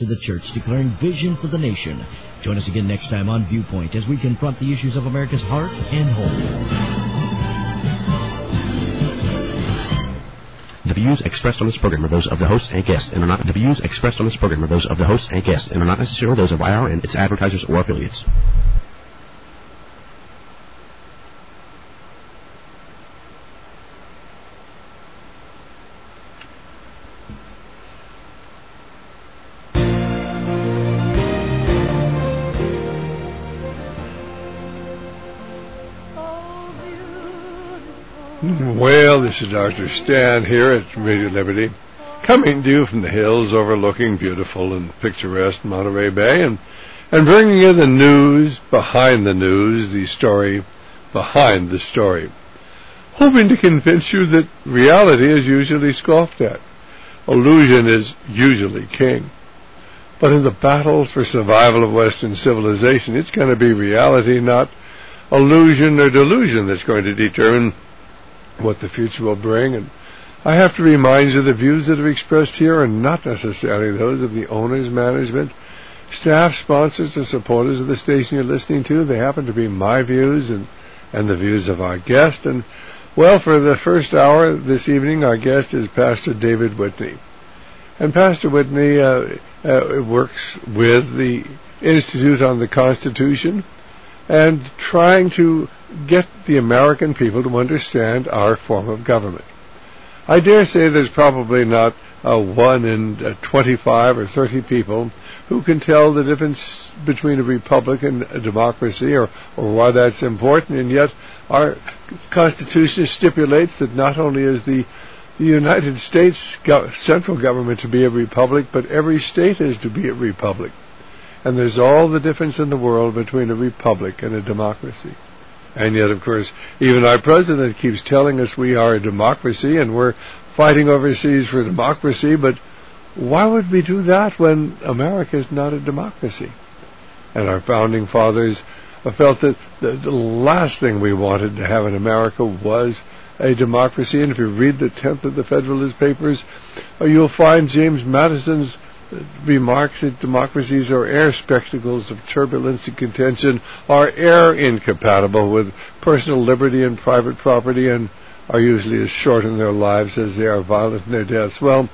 to the church, declaring vision for the nation. Join us again next time on Viewpoint as we confront the issues of America's heart and home. The views expressed on this program are those of the host and guests, and are not necessarily those of IR and its advertisers or affiliates. Well, this is Dr. Stan here at Radio Liberty, coming to you from the hills overlooking beautiful and picturesque Monterey Bay, and bringing you the news behind the news, the story behind the story, hoping to convince you that reality is usually scoffed at. Illusion is usually king. But in the battle for survival of Western civilization, it's going to be reality, not illusion or delusion, that's going to determine what the future will bring. And I have to remind you the views that are expressed here are not necessarily those of the owners, management, staff, sponsors, or supporters of the station you're listening to. They happen to be my views and the views of our guest. And, well, for the first hour this evening, our guest is Pastor David Whitney. And Pastor Whitney works with the Institute on the Constitution and trying to get the American people to understand our form of government. I dare say there's probably not 1 in 25 or 30 people who can tell the difference between a republic and a democracy, or why that's important, and yet our Constitution stipulates that not only is the United States central government to be a republic, but every state is to be a republic. And there's all the difference in the world between a republic and a democracy. And yet, of course, even our president keeps telling us we are a democracy and we're fighting overseas for democracy, but why would we do that when America is not a democracy? And our founding fathers felt that the last thing we wanted to have in America was a democracy. And if you read the 10th of the Federalist Papers, you'll find James Madison's remarks that democracies are air spectacles of turbulence and contention, are air incompatible with personal liberty and private property, and are usually as short in their lives as they are violent in their deaths. Well,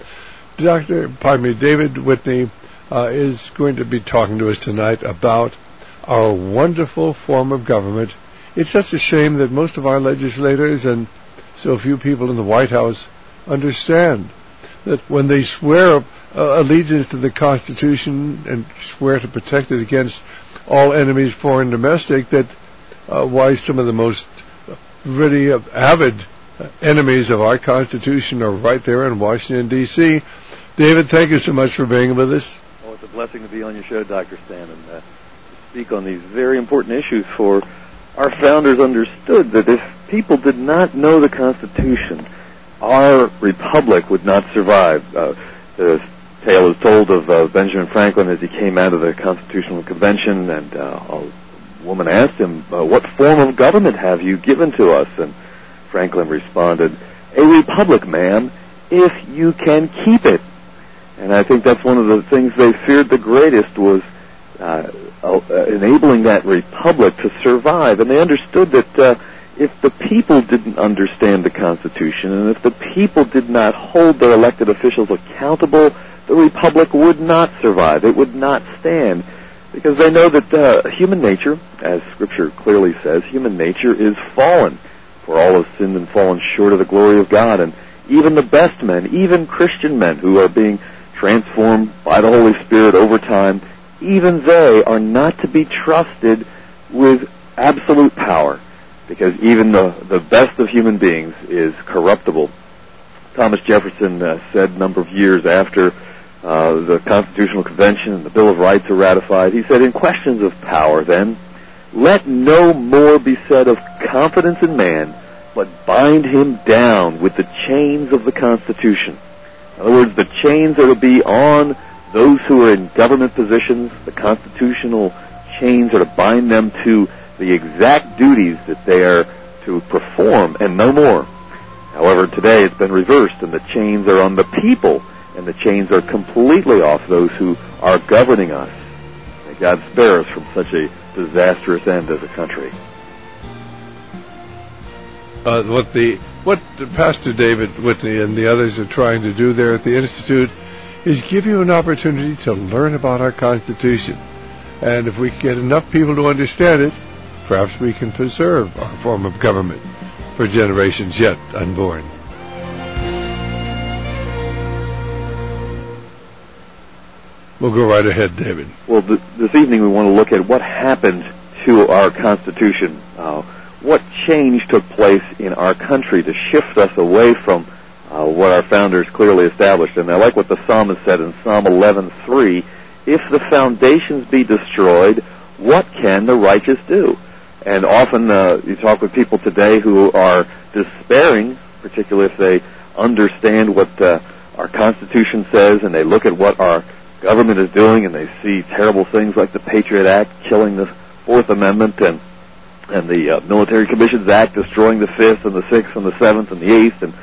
David Whitney is going to be talking to us tonight about our wonderful form of government. It's such a shame that most of our legislators and so few people in the White House understand that when they swear allegiance to the Constitution and swear to protect it against all enemies, foreign and domestic, that why some of the most really avid enemies of our Constitution are right there in Washington, D.C. David, thank you so much for being with us. Oh, it's a blessing to be on your show, Dr. Stan, and to speak on these very important issues. For our founders understood that if people did not know the Constitution, our republic would not survive. The tale is told of Benjamin Franklin as he came out of the Constitutional Convention, and a woman asked him, what form of government have you given to us? And Franklin responded, a republic, ma'am, if you can keep it. And I think that's one of the things they feared the greatest, was enabling that republic to survive. And they understood that if the people didn't understand the Constitution, and if the people did not hold their elected officials accountable, the republic would not survive. It would not stand. Because they know that human nature, as Scripture clearly says, human nature is fallen. For all have sinned and fallen short of the glory of God. And even the best men, even Christian men who are being transformed by the Holy Spirit over time, even they are not to be trusted with absolute power, because even the best of human beings is corruptible. Thomas Jefferson said a number of years after the Constitutional Convention and the Bill of Rights are ratified, he said, in questions of power, then, let no more be said of confidence in man, but bind him down with the chains of the Constitution. In other words, the chains are to be on those who are in government positions. The constitutional chains are to bind them to the exact duties that they are to perform, and no more. However, today it's been reversed, and the chains are on the people, and the chains are completely off those who are governing us. May God spare us from such a disastrous end as a country. What Pastor David Whitney and the others are trying to do there at the Institute is give you an opportunity to learn about our Constitution. And if we get enough people to understand it, perhaps we can preserve our form of government for generations yet unborn. We'll go right ahead, David. Well, this evening we want to look at what happened to our Constitution. What change took place in our country to shift us away from what our founders clearly established. And I like what the psalmist said in Psalm 11:3, if the foundations be destroyed, what can the righteous do? And often you talk with people today who are despairing, particularly if they understand what our Constitution says and they look at what our government is doing and they see terrible things like the Patriot Act killing the Fourth Amendment and the Military Commissions Act destroying the Fifth and the Sixth and the Seventh and the Eighth, and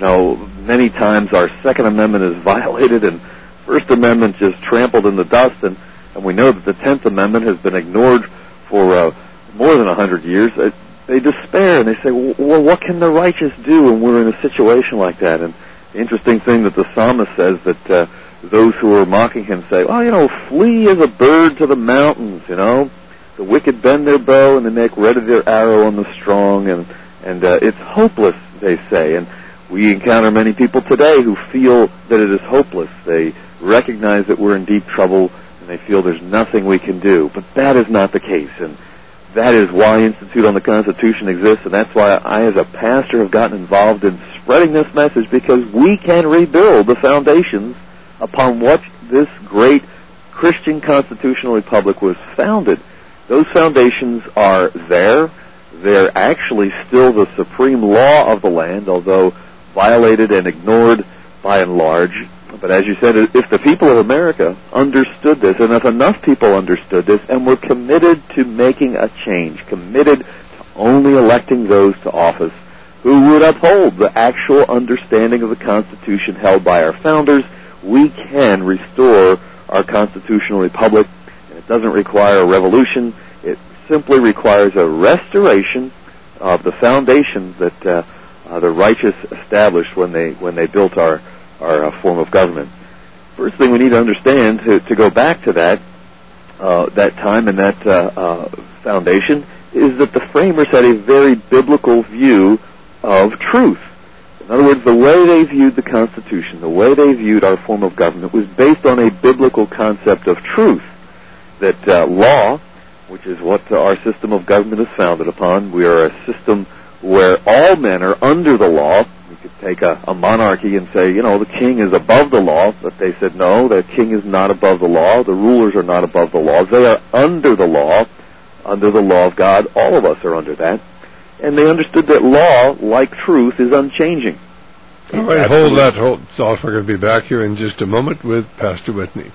many times our Second Amendment is violated and First Amendment just trampled in the dust, and we know that the 10th Amendment has been ignored for more than 100 years. They despair and they say, well, what can the righteous do when we're in a situation like that? And the interesting thing that the psalmist says that those who are mocking him say, flee as a bird to the mountains, The wicked bend their bow and they make ready their arrow on the strong, and it's hopeless, they say. And we encounter many people today who feel that it is hopeless. They recognize that we're in deep trouble and they feel there's nothing we can do. But that is not the case, and that is why Institute on the Constitution exists, and that's why I as a pastor have gotten involved in spreading this message, because we can rebuild the foundations upon what this great Christian constitutional republic was founded. Those foundations are there. They're actually still the supreme law of the land, although violated and ignored by and large. But as you said, if the people of America understood this, and if enough people understood this and were committed to making a change, committed to only electing those to office who would uphold the actual understanding of the Constitution held by our founders, we can restore our constitutional republic. It doesn't require a revolution. It simply requires a restoration of the foundations that the righteous established when they built our form of government. First thing we need to understand to go back to that time and that foundation is that the framers had a very biblical view of truth. In other words, the way they viewed the Constitution, the way they viewed our form of government was based on a biblical concept of truth. That law, which is what our system of government is founded upon, we are a system where all men are under the law. We could take a monarchy and say, the king is above the law, but they said, no, the king is not above the law, the rulers are not above the law, they are under the law of God. All of us are under that. And they understood that law, like truth, is unchanging. All right, hold that thought. We're going to be back here in just a moment with Pastor Whitney.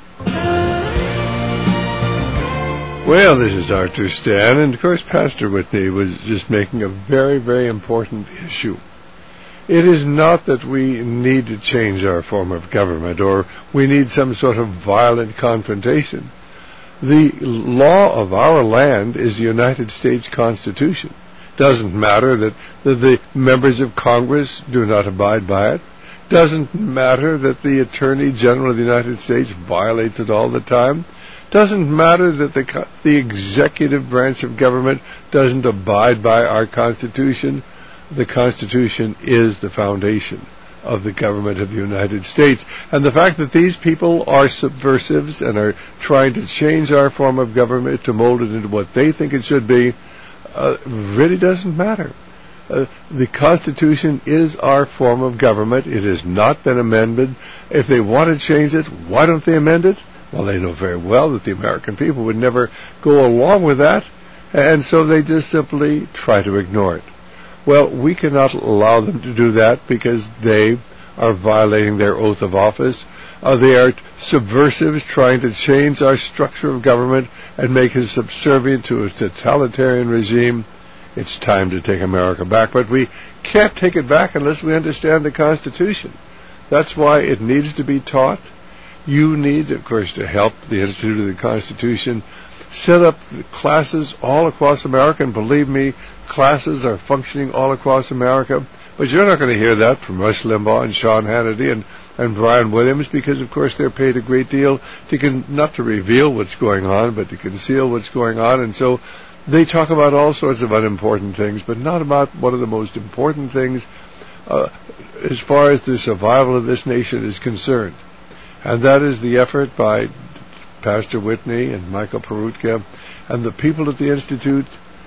Well, this is Dr. Stan, and of course Pastor Whitney was just making a very, very important issue. It is not that we need to change our form of government or we need some sort of violent confrontation. The law of our land is the United States Constitution. Doesn't matter that the members of Congress do not abide by it. Doesn't matter that the Attorney General of the United States violates it all the time. Doesn't matter that the executive branch of government doesn't abide by our Constitution. The Constitution is the foundation of the government of the United States. And the fact that these people are subversives and are trying to change our form of government to mold it into what they think it should be really doesn't matter. The Constitution is our form of government. It has not been amended. If they want to change it, why don't they amend it? Well, they know very well that the American people would never go along with that, and so they just simply try to ignore it. Well, we cannot allow them to do that because they are violating their oath of office. They are subversives trying to change our structure of government and make us subservient to a totalitarian regime. It's time to take America back, but we can't take it back unless we understand the Constitution. That's why it needs to be taught. You need, of course, to help the Institute of the Constitution set up classes all across America, and believe me, classes are functioning all across America. But you're not going to hear that from Rush Limbaugh and Sean Hannity and Brian Williams, because, of course, they're paid a great deal not to reveal what's going on, but to conceal what's going on. And so they talk about all sorts of unimportant things, but not about one of the most important things as far as the survival of this nation is concerned. And that is the effort by Pastor Whitney and Michael Peroutka and the people at the Institute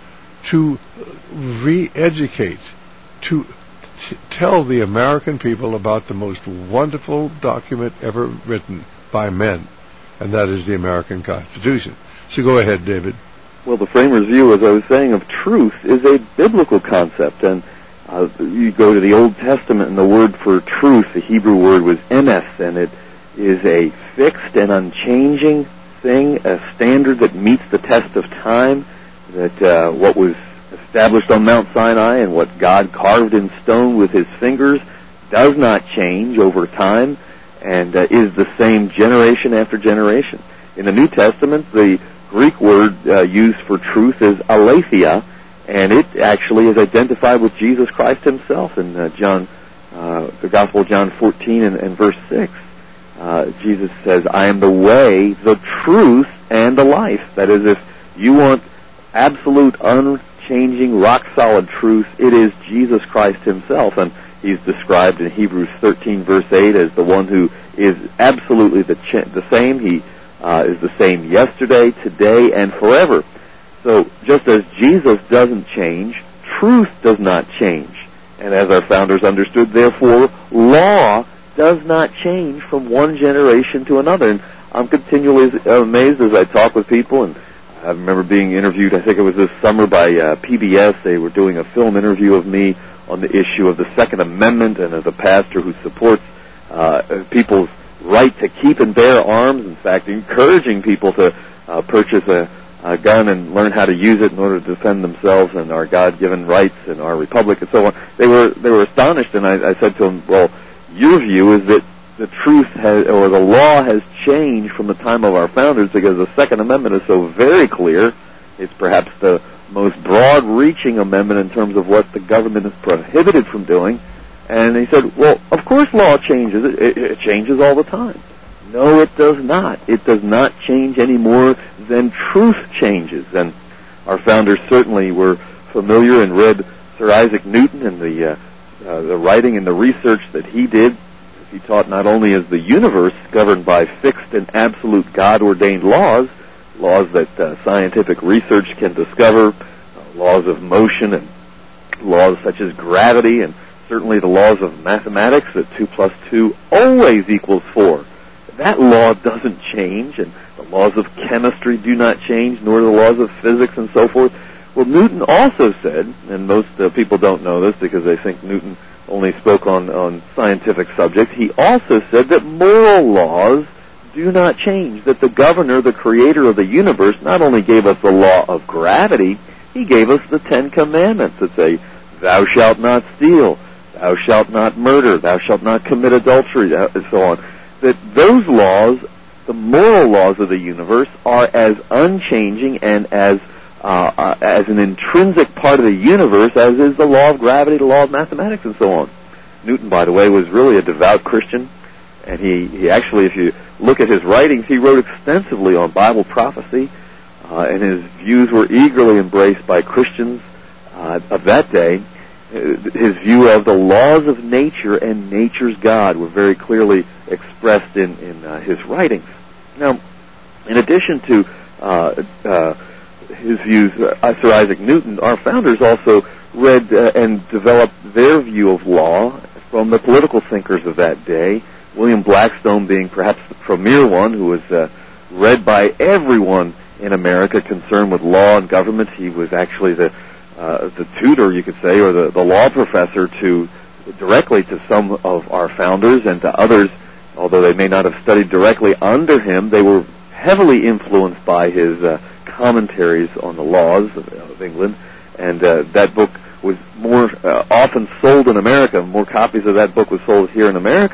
to re-educate, to tell the American people about the most wonderful document ever written by men, and that is the American Constitution. So go ahead, David. Well, the framers' view, as I was saying, of truth is a biblical concept, and you go to the Old Testament, and the word for truth, the Hebrew word was emes, and it is a fixed and unchanging thing, a standard that meets the test of time, that what was established on Mount Sinai and what God carved in stone with his fingers does not change over time and is the same generation after generation. In the New Testament, the Greek word used for truth is aletheia, and it actually is identified with Jesus Christ himself in the Gospel of John 14 and verse 6. Jesus says, I am the way, the truth, and the life. That is, if you want absolute, unchanging, rock-solid truth, it is Jesus Christ himself. And he's described in Hebrews 13, verse 8, as the one who is absolutely the same. He is the same yesterday, today, and forever. So just as Jesus doesn't change, truth does not change. And as our founders understood, therefore, law does not change from one generation to another. And I'm continually amazed as I talk with people, and I remember being interviewed, I think it was this summer, by PBS. They were doing a film interview of me on the issue of the Second Amendment, and as a pastor who supports people's right to keep and bear arms, in fact, encouraging people to purchase a gun and learn how to use it in order to defend themselves and our God-given rights and our republic and so on. They were astonished, and I said to them, well, your view is that the truth or the law has changed from the time of our founders, because the Second Amendment is so very clear. It's perhaps the most broad-reaching amendment in terms of what the government is prohibited from doing. And he said, well, of course law changes. It changes all the time. No, it does not. It does not change any more than truth changes. And our founders certainly were familiar and read Sir Isaac Newton and the writing and the research that he did. He taught not only is the universe governed by fixed and absolute God-ordained laws that scientific research can discover, laws of motion and laws such as gravity, and certainly the laws of mathematics, that 2 plus 2 always equals 4. That law doesn't change, and the laws of chemistry do not change, nor the laws of physics and so forth. Well, Newton also said, and most people don't know this because they think Newton only spoke on scientific subjects, he also said that moral laws do not change, that the governor, the creator of the universe, not only gave us the law of gravity, he gave us the 10 Commandments that say, thou shalt not steal, thou shalt not murder, thou shalt not commit adultery, and so on. That those laws, the moral laws of the universe, are as unchanging and as an intrinsic part of the universe as is the law of gravity, the law of mathematics, and so on. Newton, by the way, was really a devout Christian, and he actually, if you look at his writings, he wrote extensively on Bible prophecy, and his views were eagerly embraced by Christians of that day. His view of the laws of nature and nature's God were very clearly expressed in his writings. Now, in addition to his views, Sir Isaac Newton, our founders also read and developed their view of law from the political thinkers of that day, William Blackstone being perhaps the premier one, who was read by everyone in America concerned with law and government. He was actually the tutor, you could say, or the law professor directly to some of our founders, and to others, although they may not have studied directly under him, they were heavily influenced by his commentaries on the laws of England, and that book was more often sold in America. More copies of that book was sold here in America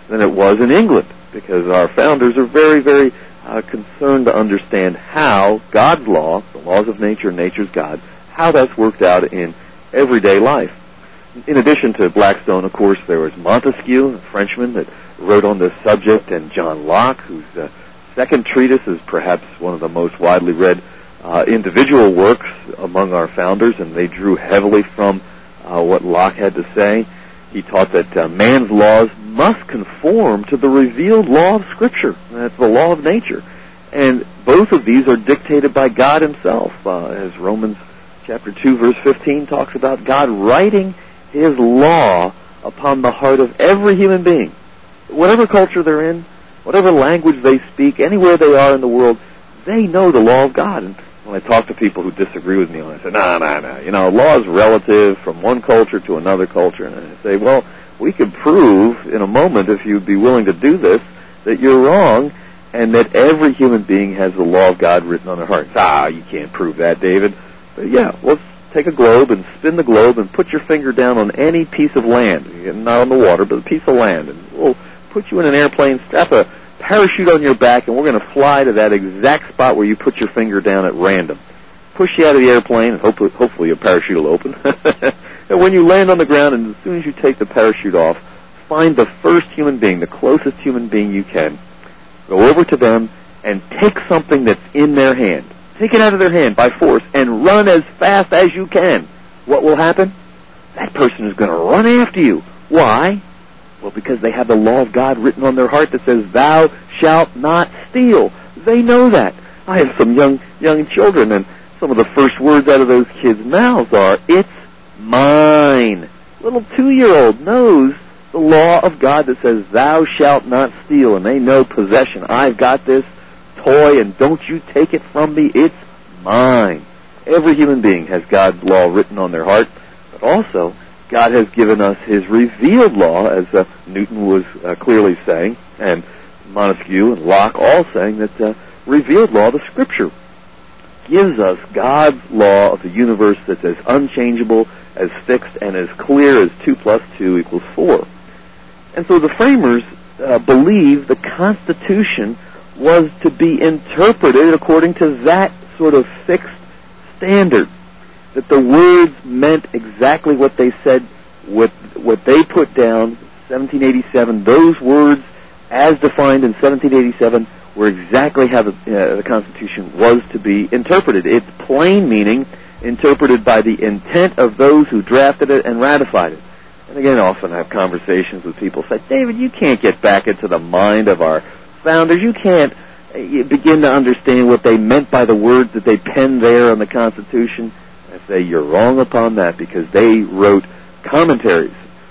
than it was in England, because our founders are very, very concerned to understand how God's law, the laws of nature, nature's God, how that's worked out in everyday life. In addition to Blackstone, of course, there was Montesquieu, a Frenchman that wrote on this subject, and John Locke, whose second treatise is perhaps one of the most widely read individual works among our founders, and they drew heavily from what Locke had to say. He taught that man's laws must conform to the revealed law of Scripture. That's the law of nature. And both of these are dictated by God himself, as Romans chapter 2, verse 15 talks about God writing his law upon the heart of every human being. Whatever culture they're in, whatever language they speak, anywhere they are in the world, they know the law of God. And when I talk to people who disagree with me on it, I say, no, law is relative from one culture to another culture. And I say, well, we could prove in a moment, if you'd be willing to do this, that you're wrong and that every human being has the law of God written on their hearts. You can't prove that, David. But yeah, let's take a globe and spin the globe and put your finger down on any piece of land, not on the water, but a piece of land, and we'll put you in an airplane, strap a parachute on your back, and we're going to fly to that exact spot where you put your finger down at random. Push you out of the airplane, and hopefully your parachute will open. And when you land on the ground, and as soon as you take the parachute off, find the first human being, the closest human being you can, go over to them, and take something that's in their hand. Take it out of their hand by force and run as fast as you can. What will happen? That person is going to run after you. Why? Well, because they have the law of God written on their heart that says, "Thou shalt not steal." They know that. I have some young children, and some of the first words out of those kids' mouths are, "It's mine." Little 2-year-old knows the law of God that says, "Thou shalt not steal," and they know possession. I've got this toy, and don't you take it from me. It's mine. Every human being has God's law written on their heart, but also God has given us his revealed law, as Newton was clearly saying, and Montesquieu and Locke all saying that revealed law, the Scripture, gives us God's law of the universe that's as unchangeable, as fixed, and as clear as 2 + 2 = 4. And so the framers believed the Constitution was to be interpreted according to that sort of fixed standard, that the words meant exactly what they said, what they put down, 1787, those words as defined in 1787 were exactly how the Constitution was to be interpreted. Its plain meaning interpreted by the intent of those who drafted it and ratified it. And again, often I have conversations with people say, "David, you can't get back into the mind of our founders. You can't begin to understand what they meant by the words that they penned there on the Constitution." I say, you're wrong upon that, because they wrote commentaries,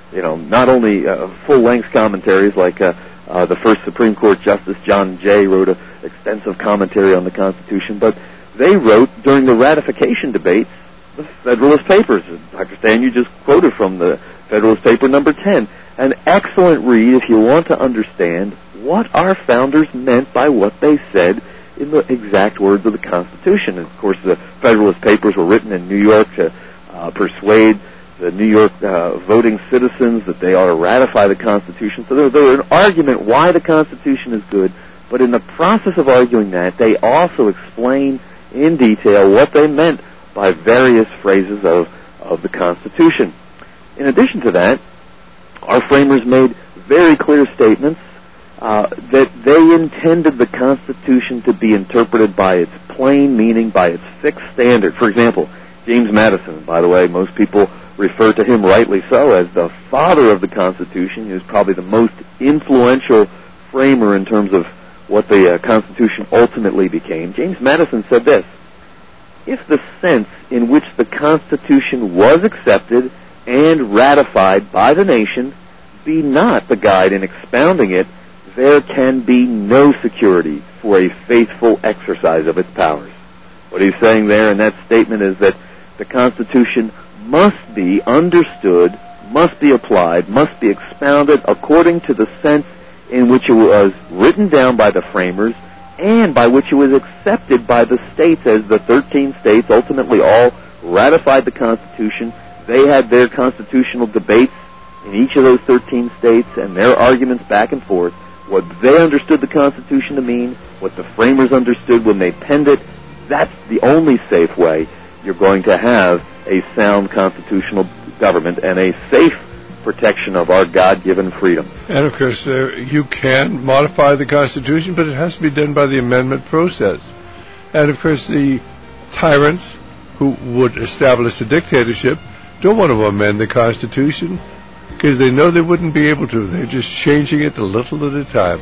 not only full-length commentaries like the first Supreme Court Justice John Jay wrote an extensive commentary on the Constitution, but they wrote during the ratification debates the Federalist Papers. Dr. Stan, you just quoted from the Federalist Paper number 10. An excellent read if you want to understand what our founders meant by what they said in the exact words of the Constitution. And of course, the Federalist Papers were written in New York to persuade the New York voting citizens that they ought to ratify the Constitution. So there was an argument why the Constitution is good, but in the process of arguing that, they also explain in detail what they meant by various phrases of the Constitution. In addition to that, our framers made very clear statements that they intended the Constitution to be interpreted by its plain meaning, by its fixed standard. For example, James Madison, by the way, most people refer to him rightly so as the father of the Constitution. He was probably the most influential framer in terms of what the Constitution ultimately became. James Madison said this: "If the sense in which the Constitution was accepted and ratified by the nation be not the guide in expounding it, there can be no security for a faithful exercise of its powers." What he's saying there in that statement is that the Constitution must be understood, must be applied, must be expounded according to the sense in which it was written down by the framers and by which it was accepted by the states, as the 13 states ultimately all ratified the Constitution. They had their constitutional debates in each of those 13 states and their arguments back and forth, what they understood the Constitution to mean, what the framers understood when they penned it, that's the only safe way you're going to have a sound constitutional government and a safe protection of our God-given freedom. And, of course, you can modify the Constitution, but it has to be done by the amendment process. And, of course, the tyrants who would establish a dictatorship don't want to amend the Constitution because they know they wouldn't be able to. They're just changing it a little at a time.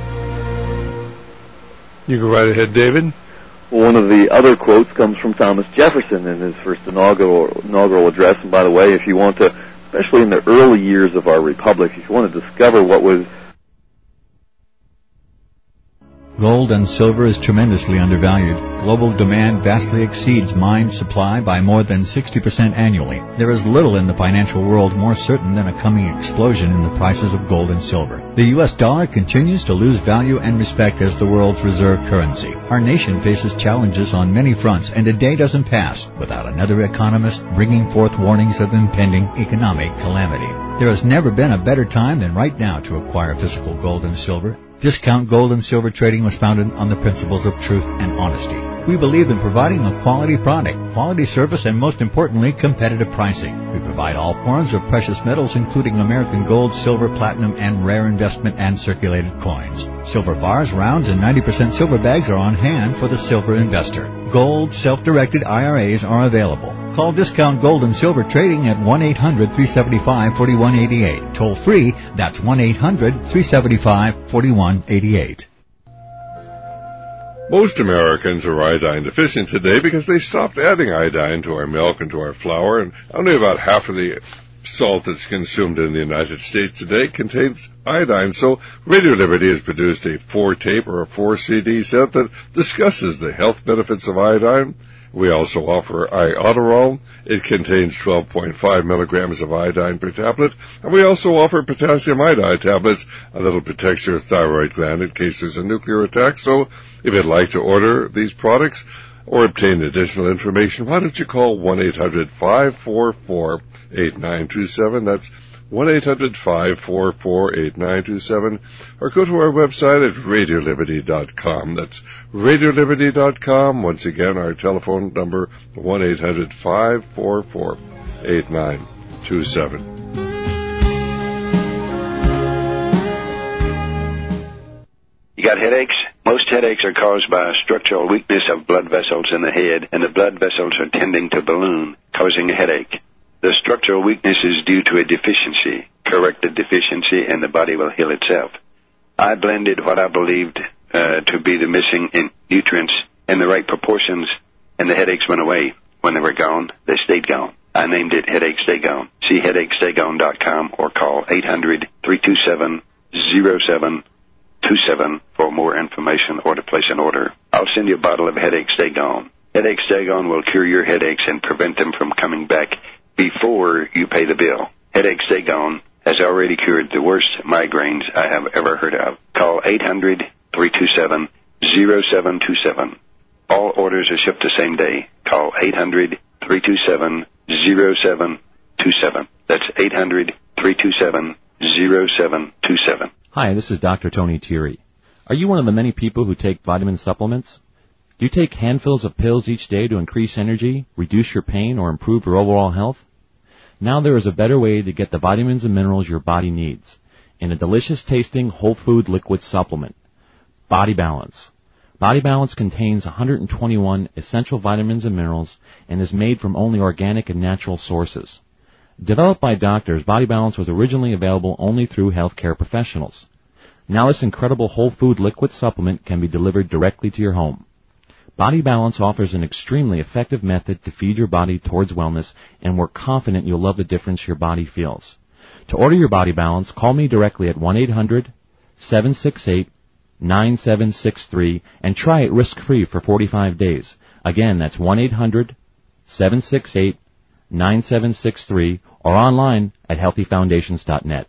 You go right ahead, David. Well, one of the other quotes comes from Thomas Jefferson in his first inaugural address. And by the way, if you want to, especially in the early years of our republic, if you want to discover what was... Gold and silver is tremendously undervalued. Global demand vastly exceeds mine supply by more than 60% annually. There is little in the financial world more certain than a coming explosion in the prices of gold and silver. The U.S. dollar continues to lose value and respect as the world's reserve currency. Our nation faces challenges on many fronts, and a day doesn't pass without another economist bringing forth warnings of impending economic calamity. There has never been a better time than right now to acquire physical gold and silver. Discount Gold and Silver Trading was founded on the principles of truth and honesty. We believe in providing a quality product, quality service, and most importantly, competitive pricing. We provide all forms of precious metals, including American gold, silver, platinum, and rare investment and circulated coins. Silver bars, rounds, and 90% silver bags are on hand for the silver investor. Gold self-directed IRAs are available. Call Discount Gold and Silver Trading at 1-800-375-4188. Toll free, that's 1-800-375-4188. Most Americans are iodine deficient today because they stopped adding iodine to our milk and to our flour, and only about half of the salt that's consumed in the United States today contains iodine. So Radio Liberty has produced a 4-tape or a 4-CD set that discusses the health benefits of iodine. We also offer Iodoral. It contains 12.5 milligrams of iodine per tablet. And we also offer potassium iodide tablets, and that'll protect your thyroid gland in case there's a nuclear attack. So if you'd like to order these products or obtain additional information, why don't you call 1-800-544-8927. That's 1-800-544-8927, or go to our website at RadioLiberty.com. That's RadioLiberty.com. Once again, our telephone number, 1-800-544-8927. You got headaches? Most headaches are caused by a structural weakness of blood vessels in the head, and the blood vessels are tending to balloon, causing a headache. The structural weakness is due to a deficiency. Correct the deficiency and the body will heal itself. I blended what I believed to be the missing nutrients in the right proportions, and the headaches went away. When they were gone, they stayed gone. I named it Headache Stay Gone. See HeadacheStayGone.com or call 800-327-0727 for more information or to place an order. I'll send you a bottle of Headache Stay Gone. Headache Stay Gone will cure your headaches and prevent them from coming back before you pay the bill. Headache Stay Gone has already cured the worst migraines I have ever heard of. Call 800-327-0727. All orders are shipped the same day. Call 800-327-0727. That's 800-327-0727. Hi, this is Dr. Tony Thierry. Are you one of the many people who take vitamin supplements? Do you take handfuls of pills each day to increase energy, reduce your pain, or improve your overall health? Now there is a better way to get the vitamins and minerals your body needs in a delicious-tasting whole food liquid supplement, Body Balance. Body Balance contains 121 essential vitamins and minerals and is made from only organic and natural sources. Developed by doctors, Body Balance was originally available only through healthcare professionals. Now this incredible whole food liquid supplement can be delivered directly to your home. Body Balance offers an extremely effective method to feed your body towards wellness, and we're confident you'll love the difference your body feels. To order your Body Balance, call me directly at 1-800-768-9763 and try it risk-free for 45 days. Again, that's 1-800-768-9763 or online at healthyfoundations.net.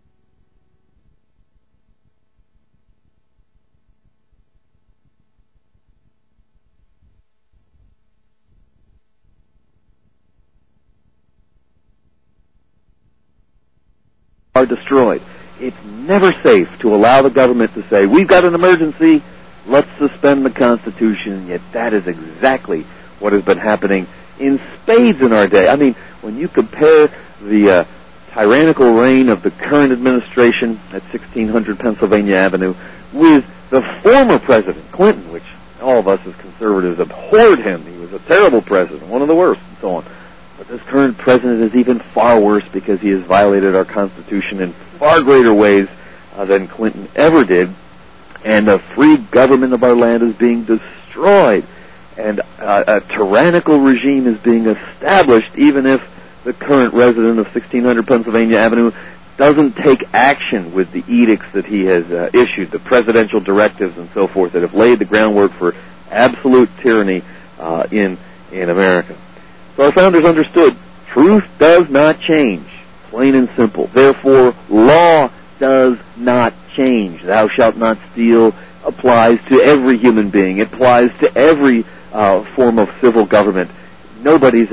are destroyed. It's never safe to allow the government to say, we've got an emergency, let's suspend the Constitution, and yet that is exactly what has been happening in spades in our day. I mean, when you compare the tyrannical reign of the current administration at 1600 Pennsylvania Avenue with the former President Clinton, which all of us as conservatives abhorred him. He was a terrible president, one of the worst, and so on. But this current president is even far worse because he has violated our Constitution in far greater ways than Clinton ever did. And the free government of our land is being destroyed. And a tyrannical regime is being established even if the current resident of 1600 Pennsylvania Avenue doesn't take action with the edicts that he has issued, the presidential directives and so forth that have laid the groundwork for absolute tyranny in America. So our founders understood truth does not change, plain and simple. Therefore, law does not change. Thou shalt not steal applies to every human being. It applies to every form of civil government. Nobody's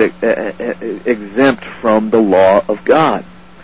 exempt from the law of God.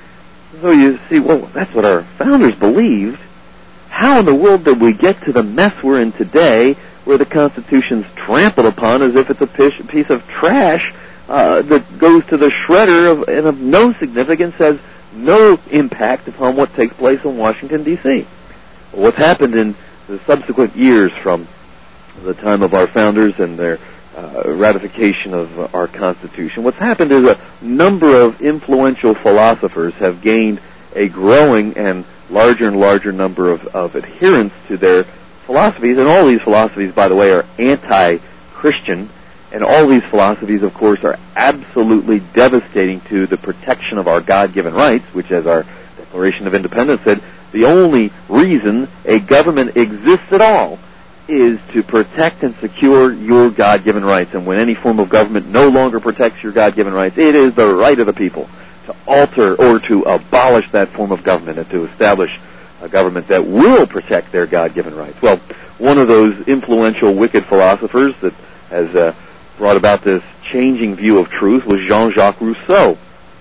So you see, well, that's what our founders believed. How in the world did we get to the mess we're in today, where the Constitution's trampled upon as if it's a piece of trash that goes to the shredder and of no significance, has no impact upon what takes place in Washington, D.C.? Well, what's happened in the subsequent years from the time of our founders and their ratification of our Constitution, what's happened is a number of influential philosophers have gained a growing and larger number of adherents to their philosophies, and all these philosophies, by the way, are anti-Christian, and all these philosophies, of course, are absolutely devastating to the protection of our God-given rights, which, as our Declaration of Independence said, the only reason a government exists at all is to protect and secure your God-given rights. And when any form of government no longer protects your God-given rights, it is the right of the people to alter or to abolish that form of government and to establish a government that will protect their God-given rights. Well, one of those influential wicked philosophers that has brought about this changing view of truth was Jean-Jacques Rousseau.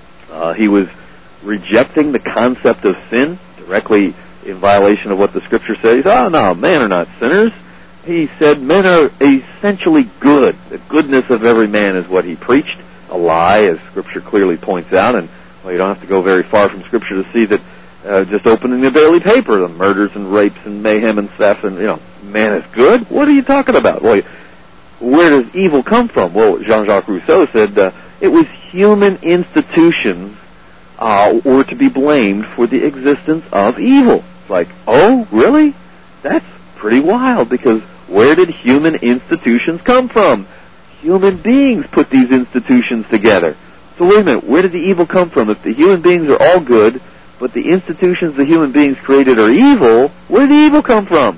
He was rejecting the concept of sin, directly in violation of what the Scripture says. He said, no, men are not sinners. He said men are essentially good. The goodness of every man is what he preached. A lie, as Scripture clearly points out. And well, you don't have to go very far from Scripture to see that just opening the daily paper, the murders and rapes and mayhem and theft, and, man is good? What are you talking about? Well, where does evil come from? Well, Jean-Jacques Rousseau said it was human institutions were to be blamed for the existence of evil. It's like, oh, really? That's pretty wild, because where did human institutions come from? Human beings put these institutions together. So wait a minute, where did the evil come from? If the human beings are all good, but the institutions the human beings created are evil, where did the evil come from?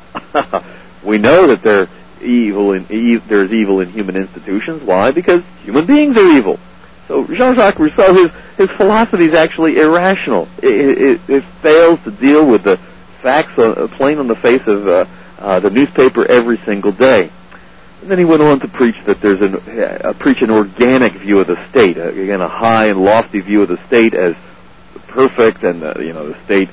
We know that there's evil in human institutions. Why? Because human beings are evil. So Jean-Jacques Rousseau, his philosophy is actually irrational. It fails to deal with the facts plain on the face of the newspaper every single day. And then he went on to preach that there's an organic view of the state, again a high and lofty view of the state as perfect, and the state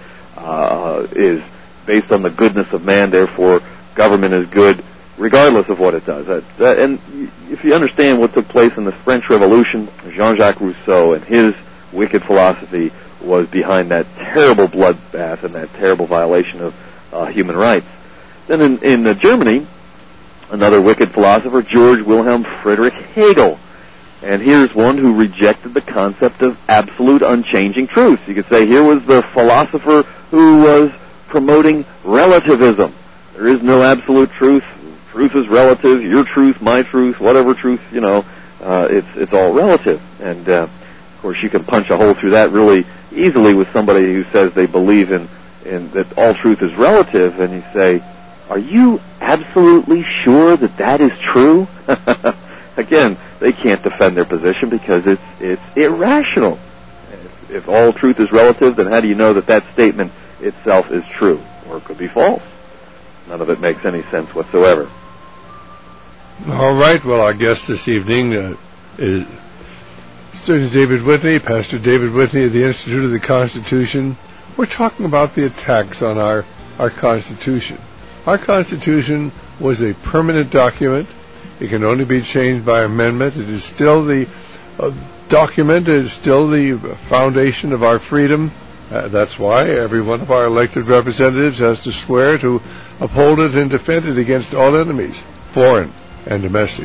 is based on the goodness of man. Therefore, government is good regardless of what it does. And if you understand what took place in the French Revolution, Jean-Jacques Rousseau and his wicked philosophy was behind that terrible bloodbath and that terrible violation of human rights. Then in Germany, another wicked philosopher, George Wilhelm Friedrich Hegel. And here's one who rejected the concept of absolute unchanging truth. You could say here was the philosopher who was promoting relativism. There is no absolute truth. Truth is relative. Your truth, my truth, whatever truth, it's all relative. And, of course, you can punch a hole through that really easily with somebody who says they believe in that all truth is relative, and you say, are you absolutely sure that is true? Again, they can't defend their position because it's irrational. If all truth is relative, then how do you know that statement itself is true? Or it could be false. None of it makes any sense whatsoever. All right. Well, our guest this evening Sergeant David Whitney, Pastor David Whitney of the Institute of the Constitution. We're talking about the attacks on our Constitution. Our Constitution was a permanent document. It can only be changed by amendment. It is still the document. It is still the foundation of our freedom. That's why every one of our elected representatives has to swear to uphold it and defend it against all enemies, foreign and domestic.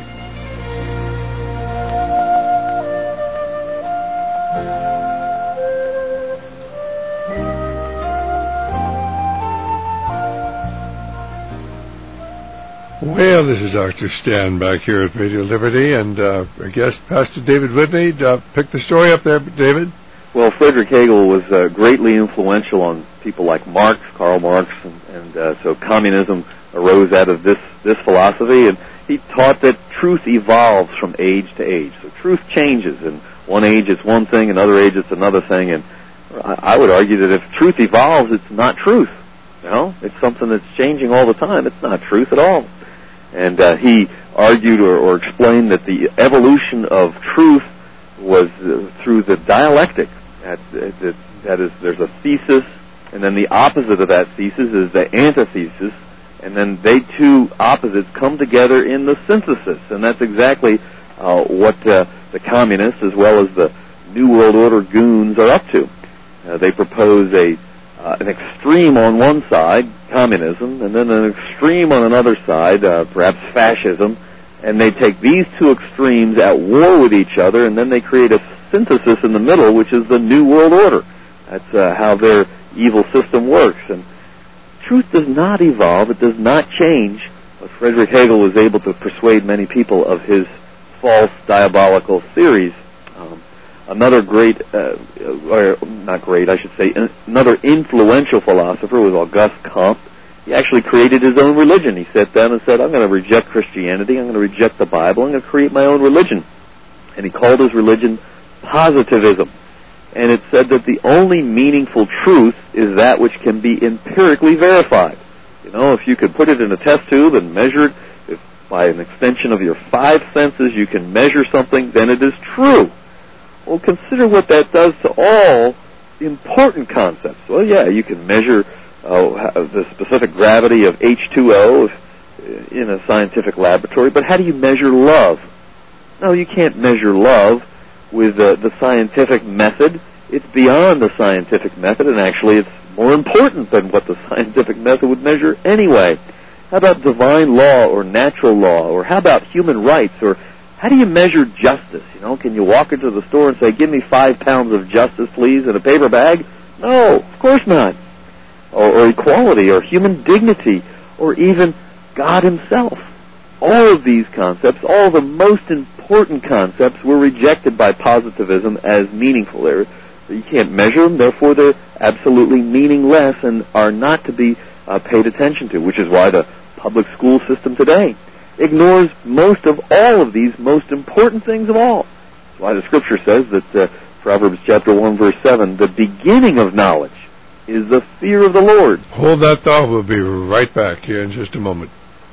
Well, this is Dr. Stan back here at Radio Liberty, and our guest, Pastor David Whitney. Pick the story up there, David. Well, Friedrich Hegel was greatly influential on people like Marx, Karl Marx, and so communism arose out of this philosophy, and he taught that truth evolves from age to age. So truth changes. In one age it's one thing, another age it's another thing, and I would argue that if truth evolves, it's not truth. You know, it's something that's changing all the time. It's not truth at all. And he argued or explained that the evolution of truth was through the dialectic. That is, there's a thesis, and then the opposite of that thesis is the antithesis, and then they two opposites come together in the synthesis. And that's exactly what the communists, as well as the New World Order goons, are up to. They propose an extreme on one side, communism, and then an extreme on another side, perhaps fascism, and they take these two extremes at war with each other, and then they create a synthesis in the middle, which is the New World Order. That's how their evil system works. And truth does not evolve, it does not change, but Friedrich Hegel was able to persuade many people of his false, diabolical theories. Another another influential philosopher was Auguste Comte. He actually created his own religion. He sat down and said, I'm going to reject Christianity, I'm going to reject the Bible, I'm going to create my own religion. And he called his religion positivism. And it said that the only meaningful truth is that which can be empirically verified. You know, if you could put it in a test tube and measure it, if by an extension of your five senses you can measure something, then it is true. Well, consider what that does to all important concepts. Well, yeah, you can measure the specific gravity of H2O in a scientific laboratory, but how do you measure love? No, you can't measure love with the scientific method. It's beyond the scientific method, and actually it's more important than what the scientific method would measure anyway. How about divine law or natural law, or how about human rights, or how do you measure justice? You know, can you walk into the store and say, give me 5 pounds of justice, please, in a paper bag? No, of course not. Or equality, or human dignity, or even God himself. All of these concepts, all the most important concepts, were rejected by positivism as meaningful. You can't measure them, therefore they're absolutely meaningless and are not to be paid attention to, which is why the public school system today ignores most of all of these most important things of all. That's why the Scripture says that Proverbs chapter 1, verse 7, the beginning of knowledge is the fear of the Lord. Hold that thought. We'll be right back here in just a moment.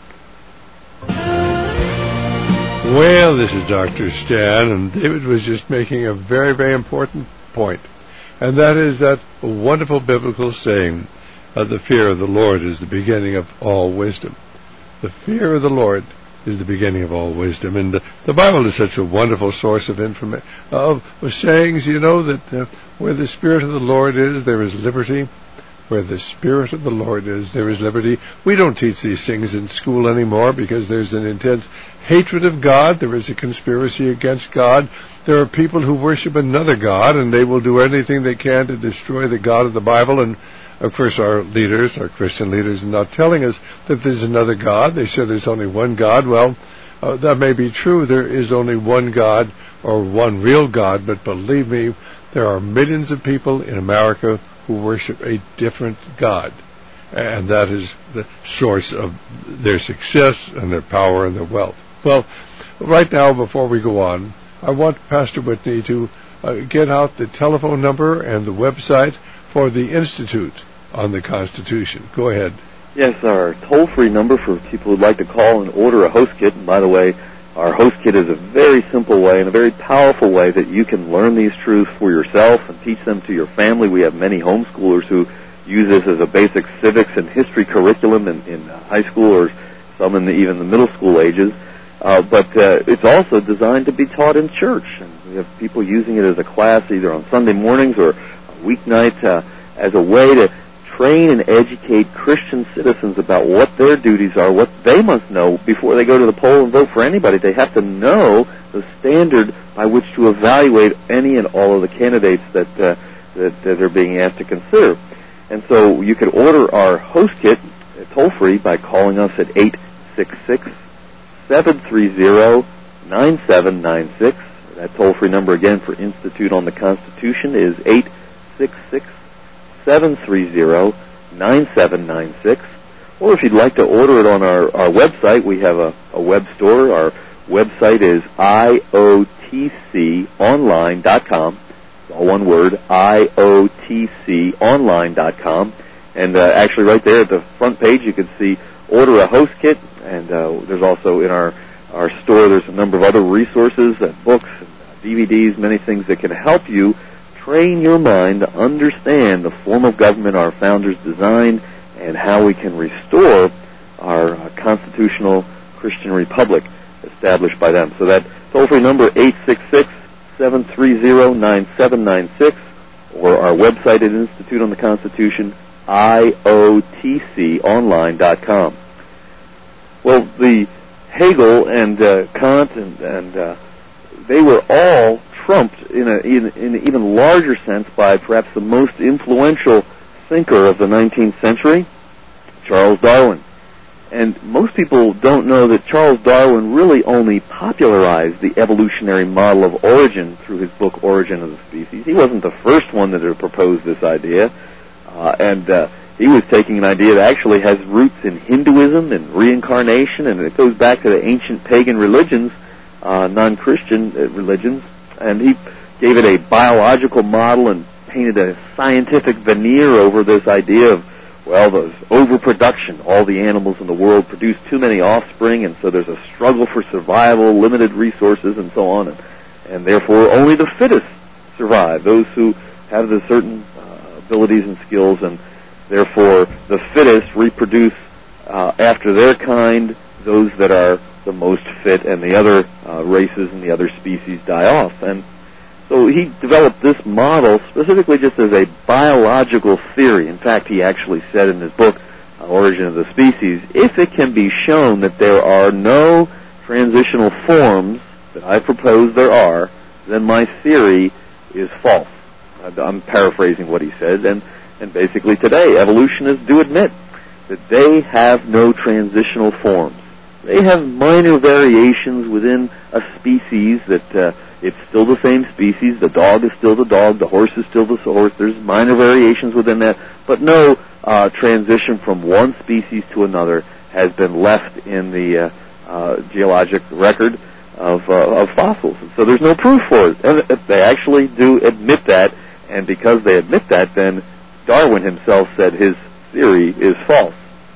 Well, this is Dr. Stan, and David was just making a very, very important point, and that is that wonderful biblical saying, the fear of the Lord is the beginning of all wisdom. The fear of the Lord is the beginning of all wisdom. And the Bible is such a wonderful source of information, of sayings, you know, that where the Spirit of the Lord is, there is liberty. Where the Spirit of the Lord is, there is liberty. We don't teach these things in school anymore because there's an intense hatred of God. There is a conspiracy against God. There are people who worship another God, and they will do anything they can to destroy the God of the Bible. And of course, our leaders, our Christian leaders, are not telling us that there's another God. They say there's only one God. Well, that may be true. There is only one God, or one real God, but believe me, there are millions of people in America who worship a different God. And that is the source of their success and their power and their wealth. Well, right now, before we go on, I want Pastor Whitney to get out the telephone number and the website for the Institute on the Constitution. Go ahead. Yes, our toll-free number for people who'd like to call and order a host kit. And by the way, Our host kit is a very simple way and a very powerful way that you can learn these truths for yourself and teach them to your family. We have many homeschoolers who use this as a basic civics and history curriculum in high school, or some in even the middle school ages. But it's also designed to be taught in church. And we have people using it as a class either on Sunday mornings or weeknights as a way to train and educate Christian citizens about what their duties are, what they must know before they go to the poll and vote for anybody. They have to know the standard by which to evaluate any and all of the candidates that they're being asked to consider. And so you can order our host kit toll-free by calling us at 866-730-9796. That toll-free number again for Institute on the Constitution is 866-730-9796. Or if you'd like to order it on our website, we have a web store. Our website is iotconline.com. It's all one word, iotconline.com. And actually right there at the front page you can see order a host kit. And there's also in our store, there's a number of other resources, books, and DVDs, many things that can help you train your mind to understand the form of government our founders designed and how we can restore our constitutional Christian republic established by them. So that toll-free number, 866-730-9796, or our website at Institute on the Constitution, iotconline.com. Well, the Hegel and Kant and they were all trumped in an even larger sense by perhaps the most influential thinker of the 19th century, Charles Darwin. And most people don't know that Charles Darwin really only popularized the evolutionary model of origin through his book Origin of the Species. He wasn't the first one that had proposed this idea, and he was taking an idea that actually has roots in Hinduism and reincarnation, and it goes back to the ancient pagan religions, non-Christian religions, and he gave it a biological model and painted a scientific veneer over this idea of, well, there's overproduction. All the animals in the world produce too many offspring, and so there's a struggle for survival, limited resources, and so on, and therefore only the fittest survive, those who have the certain abilities and skills, and therefore the fittest reproduce after their kind, those that are the most fit, and the other races and the other species die off. And so he developed this model specifically just as a biological theory. In fact, he actually said in his book, Origin of the Species, if it can be shown that there are no transitional forms that I propose there are, then my theory is false. I'm paraphrasing what he said, and basically today evolutionists do admit that they have no transitional forms. They have minor variations within a species that it's still the same species. The dog is still the dog. The horse is still the horse. There's minor variations within that, but no transition from one species to another has been left in the geologic record of fossils. So there's no proof for it. And they actually do admit that, and because they admit that, then Darwin himself said his theory is false.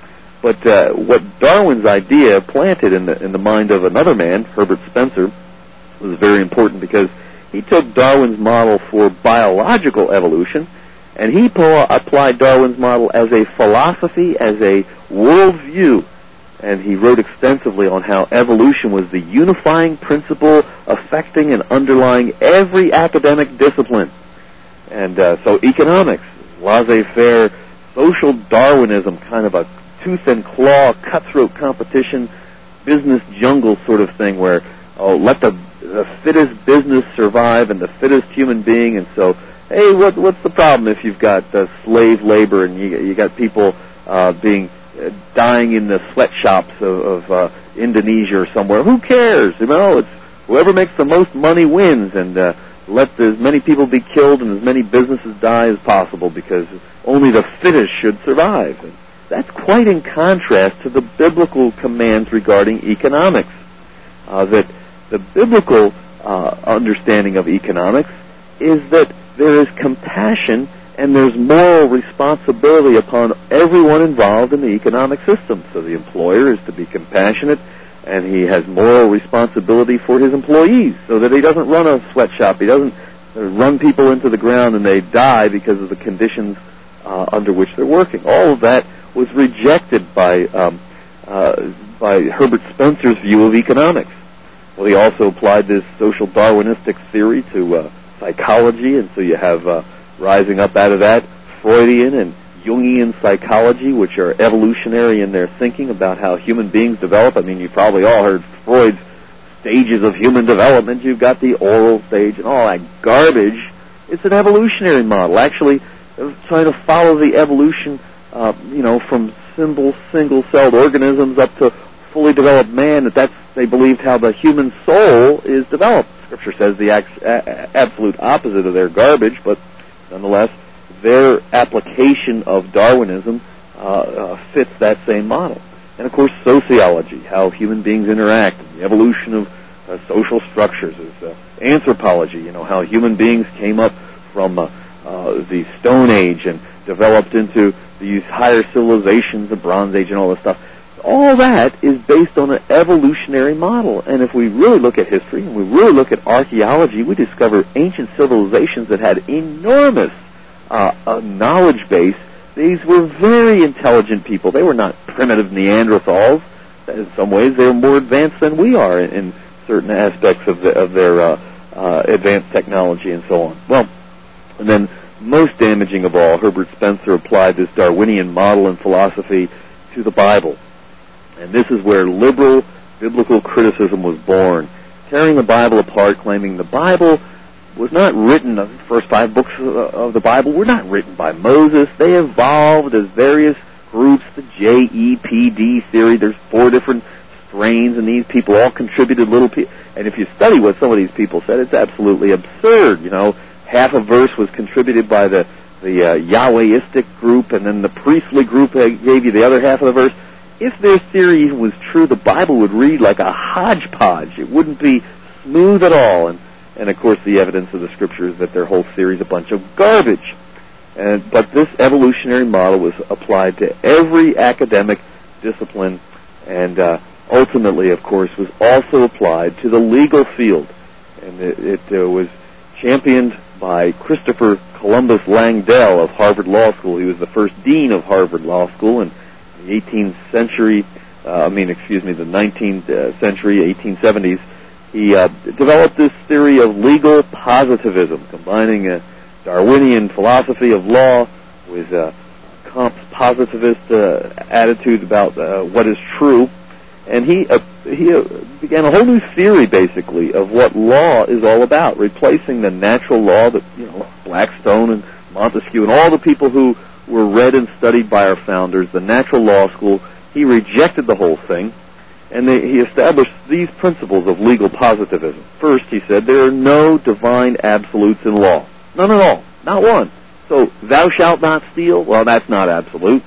But what Darwin's idea planted in the mind of another man, Herbert Spencer, was very important because he took Darwin's model for biological evolution, and he applied Darwin's model as a philosophy, as a worldview, and he wrote extensively on how evolution was the unifying principle affecting and underlying every academic discipline. And so economics, laissez-faire, social Darwinism, kind of a tooth and claw, cutthroat competition, business jungle sort of thing where, let the fittest business survive and the fittest human being. And so, hey, what's the problem if you've got slave labor and you got people dying in the sweatshops of Indonesia or somewhere? Who cares? You know, it's whoever makes the most money wins, and let as many people be killed and as many businesses die as possible because only the fittest should survive. And that's quite in contrast to the biblical commands regarding economics. That the biblical understanding of economics is that there is compassion and there's moral responsibility upon everyone involved in the economic system. So the employer is to be compassionate and he has moral responsibility for his employees so that he doesn't run a sweatshop. He doesn't run people into the ground and they die because of the conditions under which they're working. All of that was rejected by Herbert Spencer's view of economics. Well, he also applied this social Darwinistic theory to psychology, and so you have rising up out of that Freudian and Jungian psychology, which are evolutionary in their thinking about how human beings develop. I mean, you probably all heard Freud's stages of human development. You've got the oral stage and all that garbage. It's an evolutionary model, actually trying to follow the evolution, from single-celled organisms up to fully developed man. They believed how the human soul is developed. Scripture says the absolute opposite of their garbage, but nonetheless, their application of Darwinism fits that same model. And of course, sociology, how human beings interact, the evolution of social structures, is anthropology, how human beings came up from the Stone Age and developed into these higher civilizations, the Bronze Age and all this stuff. All that is based on an evolutionary model. And if we really look at history and we really look at archaeology, we discover ancient civilizations that had enormous knowledge base. These were very intelligent people. They were not primitive Neanderthals. In some ways, they were more advanced than we are in certain aspects of their advanced technology and so on. Well, and then most damaging of all, Herbert Spencer applied this Darwinian model and philosophy to the Bible. And this is where liberal biblical criticism was born, tearing the Bible apart, claiming the Bible was not written, the first 5 books of the Bible were not written by Moses. They evolved as various groups, the JEPD theory. There's 4 different strains, and these people all contributed little pieces. And if you study what some of these people said, it's absolutely absurd. Half a verse was contributed by the Yahwehistic group, and then the priestly group gave you the other half of the verse. If their theory was true, the Bible would read like a hodgepodge. It wouldn't be smooth at all. And of course, the evidence of the Scripture is that their whole theory is a bunch of garbage. But this evolutionary model was applied to every academic discipline, and ultimately, of course, was also applied to the legal field. And it was championed by Christopher Columbus Langdell of Harvard Law School. He was the first dean of Harvard Law School in the 18th century, the 19th century, 1870s. He developed this theory of legal positivism, combining a Darwinian philosophy of law with Comte's positivist attitudes about what is true. And he began a whole new theory, basically, of what law is all about, replacing the natural law that, Blackstone and Montesquieu and all the people who were read and studied by our founders, the natural law school. He rejected the whole thing, and he established these principles of legal positivism. First, he said, there are no divine absolutes in law. None at all. Not one. So, thou shalt not steal? Well, that's not absolute.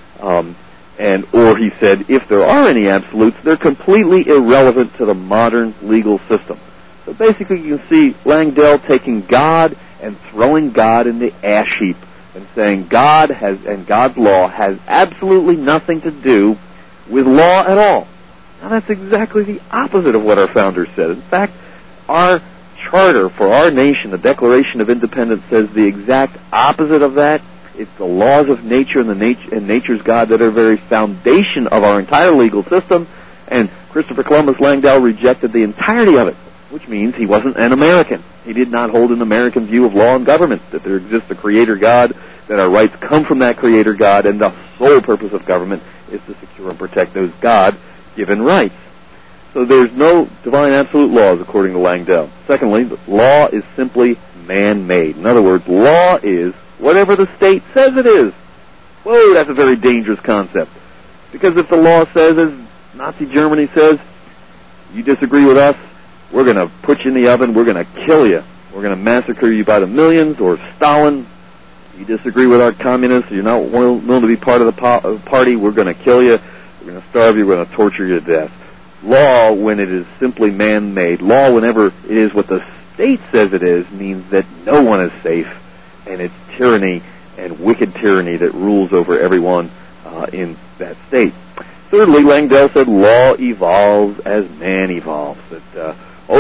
Or he said, if there are any absolutes, they're completely irrelevant to the modern legal system. So basically, you can see Langdell taking God and throwing God in the ash heap and saying God and God's law has absolutely nothing to do with law at all. Now, that's exactly the opposite of what our founders said. In fact, our charter for our nation, the Declaration of Independence, says the exact opposite of that. It's the laws of nature and nature's God that are the very foundation of our entire legal system, and Christopher Columbus Langdell rejected the entirety of it, which means he wasn't an American. He did not hold an American view of law and government, that there exists a creator God, that our rights come from that creator God, and the sole purpose of government is to secure and protect those God-given rights. So there's no divine absolute laws, according to Langdell. Secondly, law is simply man-made. In other words, law is whatever the state says it is. Whoa, that's a very dangerous concept. Because if the law says, as Nazi Germany says, you disagree with us, we're going to put you in the oven, we're going to kill you, we're going to massacre you by the millions, or Stalin, you disagree with our communists, you're not willing to be part of the party, we're going to kill you, we're going to starve you, we're going to torture you to death. Law, when it is simply man-made, law, whenever it is what the state says it is, means that no one is safe, and it's tyranny and wicked tyranny that rules over everyone in that state. thirdly, Langdell said law evolves as man evolves. That,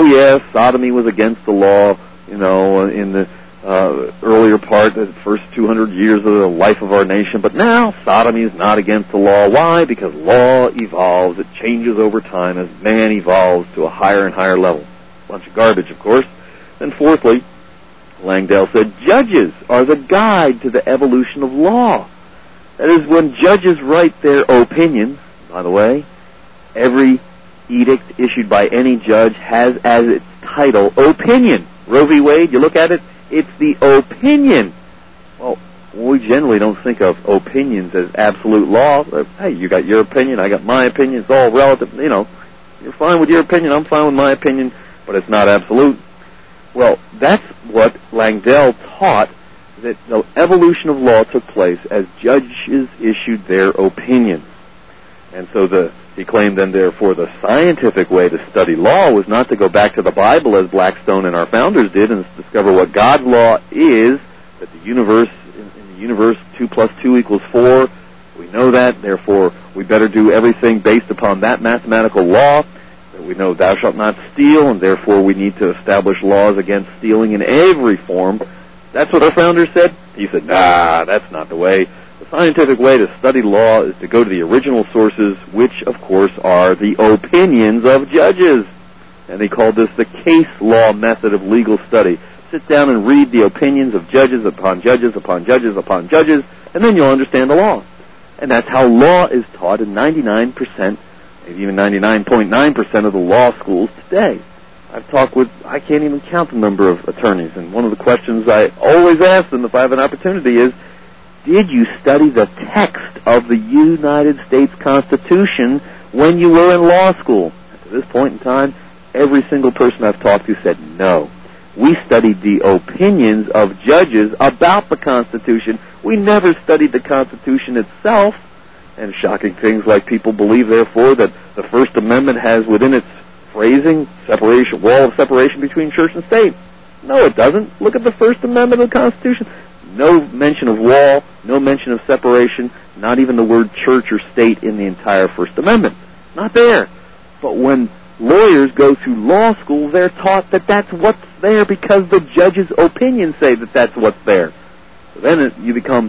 sodomy was against the law, in the earlier part, the first 200 years of the life of our nation, but now sodomy is not against the law. Why? Because law evolves. It changes over time as man evolves to a higher and higher level. Bunch of garbage, of course. And fourthly, Langdell said judges are the guide to the evolution of law. That is, when judges write their opinions, by the way, every edict issued by any judge has as its title opinion. Roe v. Wade, you look at it, it's the opinion. Well, we generally don't think of opinions as absolute law. Hey, you got your opinion, I got my opinion, it's all relative. You're fine with your opinion, I'm fine with my opinion, but it's not absolute. Well, that's what Langdell taught, that the evolution of law took place as judges issued their opinions. And so he claimed then, therefore, the scientific way to study law was not to go back to the Bible as Blackstone and our founders did and discover what God's law is, that the universe, in the universe 2 + 2 = 4. We know that, therefore we better do everything based upon that mathematical law. That we know thou shalt not steal, and therefore we need to establish laws against stealing in every form. That's what our founders said. He said, nah, that's not the way. The scientific way to study law is to go to the original sources, which, of course, are the opinions of judges. And he called this the case law method of legal study. Sit down and read the opinions of judges upon judges upon judges upon judges, and then you'll understand the law. And that's how law is taught in 99%, maybe even 99.9% of the law schools today. I've talked with, I can't even count the number of attorneys, and one of the questions I always ask them if I have an opportunity is, did you study the text of the United States Constitution when you were in law school? And to this point in time, every single person I've talked to said no. We studied the opinions of judges about the Constitution. We never studied the Constitution itself. And shocking things like people believe, therefore, that the First Amendment has within its phrasing separation, wall of separation between church and state. No, it doesn't. Look at the First Amendment of the Constitution. No mention of wall, no mention of separation, not even the word church or state in the entire First Amendment. Not there. But when lawyers go through law school, they're taught that that's what's there because the judge's opinions say that that's what's there. So then you become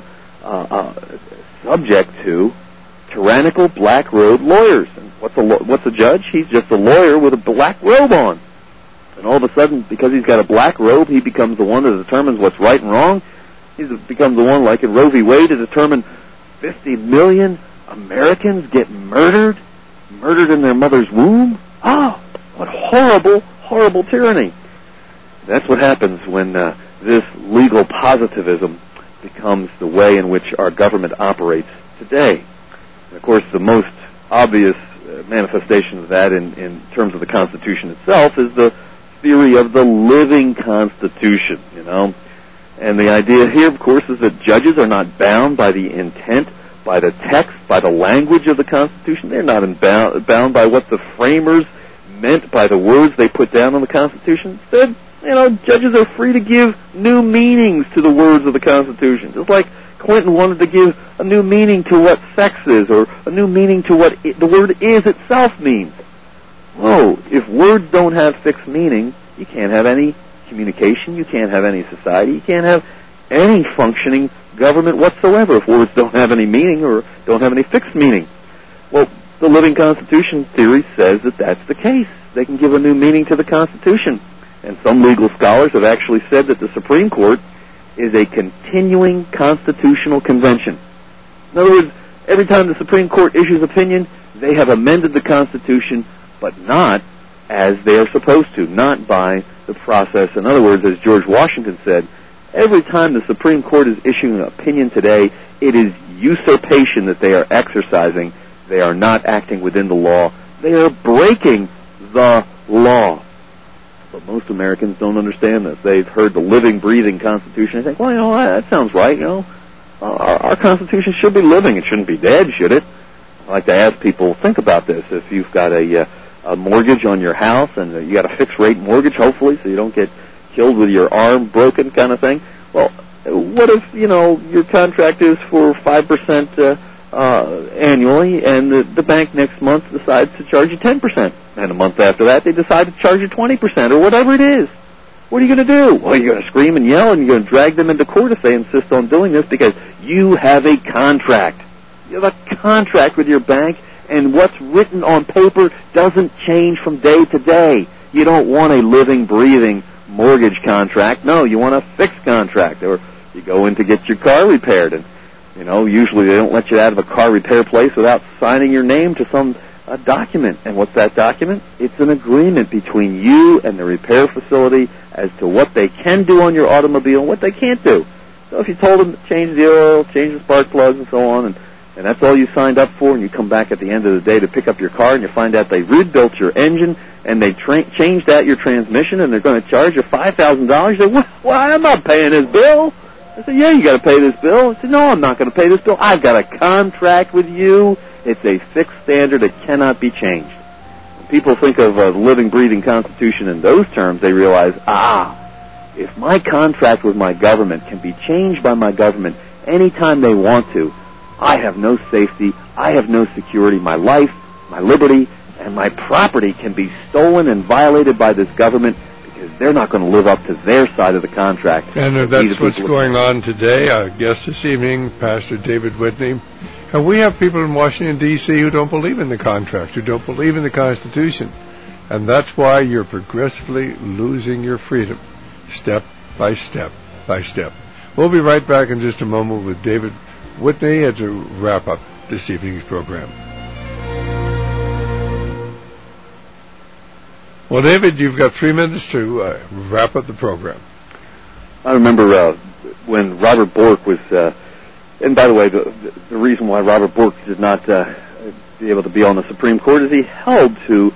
subject to tyrannical black-robed lawyers. And what's a judge? He's just a lawyer with a black robe on. And all of a sudden, because he's got a black robe, he becomes the one that determines what's right and wrong. He's become the one, like in Roe v. Wade, to determine 50 million Americans get murdered in their mother's womb. Oh, what horrible, horrible tyranny. That's what happens when this legal positivism becomes the way in which our government operates today. And of course, the most obvious manifestation of that in terms of the Constitution itself is the theory of the living Constitution, And the idea here, of course, is that judges are not bound by the intent, by the text, by the language of the Constitution. They're not bound by what the framers meant by the words they put down on the Constitution. Instead, judges are free to give new meanings to the words of the Constitution. Just like Clinton wanted to give a new meaning to what sex is, or a new meaning to what the word is itself means. Whoa, if words don't have fixed meaning, you can't have any communication, you can't have any society, you can't have any functioning government whatsoever if words don't have any meaning or don't have any fixed meaning. Well, the living Constitution theory says that that's the case. They can give a new meaning to the Constitution. And some legal scholars have actually said that the Supreme Court is a continuing constitutional convention. In other words, every time the Supreme Court issues opinion, they have amended the Constitution, but not as they are supposed to, not by the process. In other words, as George Washington said, every time the Supreme Court is issuing an opinion today, it is usurpation that they are exercising. They are not acting within the law. They are breaking the law. But most Americans don't understand this. They've heard the living, breathing Constitution. They think, well, that sounds right. Our Constitution should be living. It shouldn't be dead, should it? I like to ask people, think about this. If you've got a mortgage on your house and you got a fixed rate mortgage, hopefully, so you don't get killed with your arm broken kind of thing. Well, what if, your contract is for 5% annually, and the bank next month decides to charge you 10%. And a month after that, they decide to charge you 20% or whatever it is. What are you going to do? Well, you're going to scream and yell, and you're going to drag them into court if they insist on doing this because you have a contract. You have a contract with your bank, and what's written on paper doesn't change from day to day. You don't want a living, breathing mortgage contract. No, you want a fixed contract. Or you go in to get your car repaired, and usually they don't let you out of a car repair place without signing your name to some document. And what's that document? It's an agreement between you and the repair facility as to what they can do on your automobile and what they can't do. So if you told them to change the oil, change the spark plugs, and so on, and that's all you signed up for, and you come back at the end of the day to pick up your car and you find out they rebuilt your engine and they changed out your transmission and they're going to charge you $5,000, you say, well, I'm not paying this bill. I said, yeah, you got to pay this bill. I said, no, I'm not going to pay this bill. I've got a contract with you. It's a fixed standard. It cannot be changed. When people think of a living, breathing Constitution in those terms, they realize, if my contract with my government can be changed by my government anytime they want to, I have no safety, I have no security. My life, my liberty, and my property can be stolen and violated by this government because they're not going to live up to their side of the contract. And that's what's going on today. Our guest this evening, Pastor David Whitney. And we have people in Washington, D.C. who don't believe in the contract, who don't believe in the Constitution. And that's why you're progressively losing your freedom, step by step by step. We'll be right back in just a moment with David Whitney to wrap up this evening's program. Well, David, you've got 3 minutes to wrap up the program. I remember when Robert Bork was, and by the way, the reason why Robert Bork did not be able to be on the Supreme Court is he held to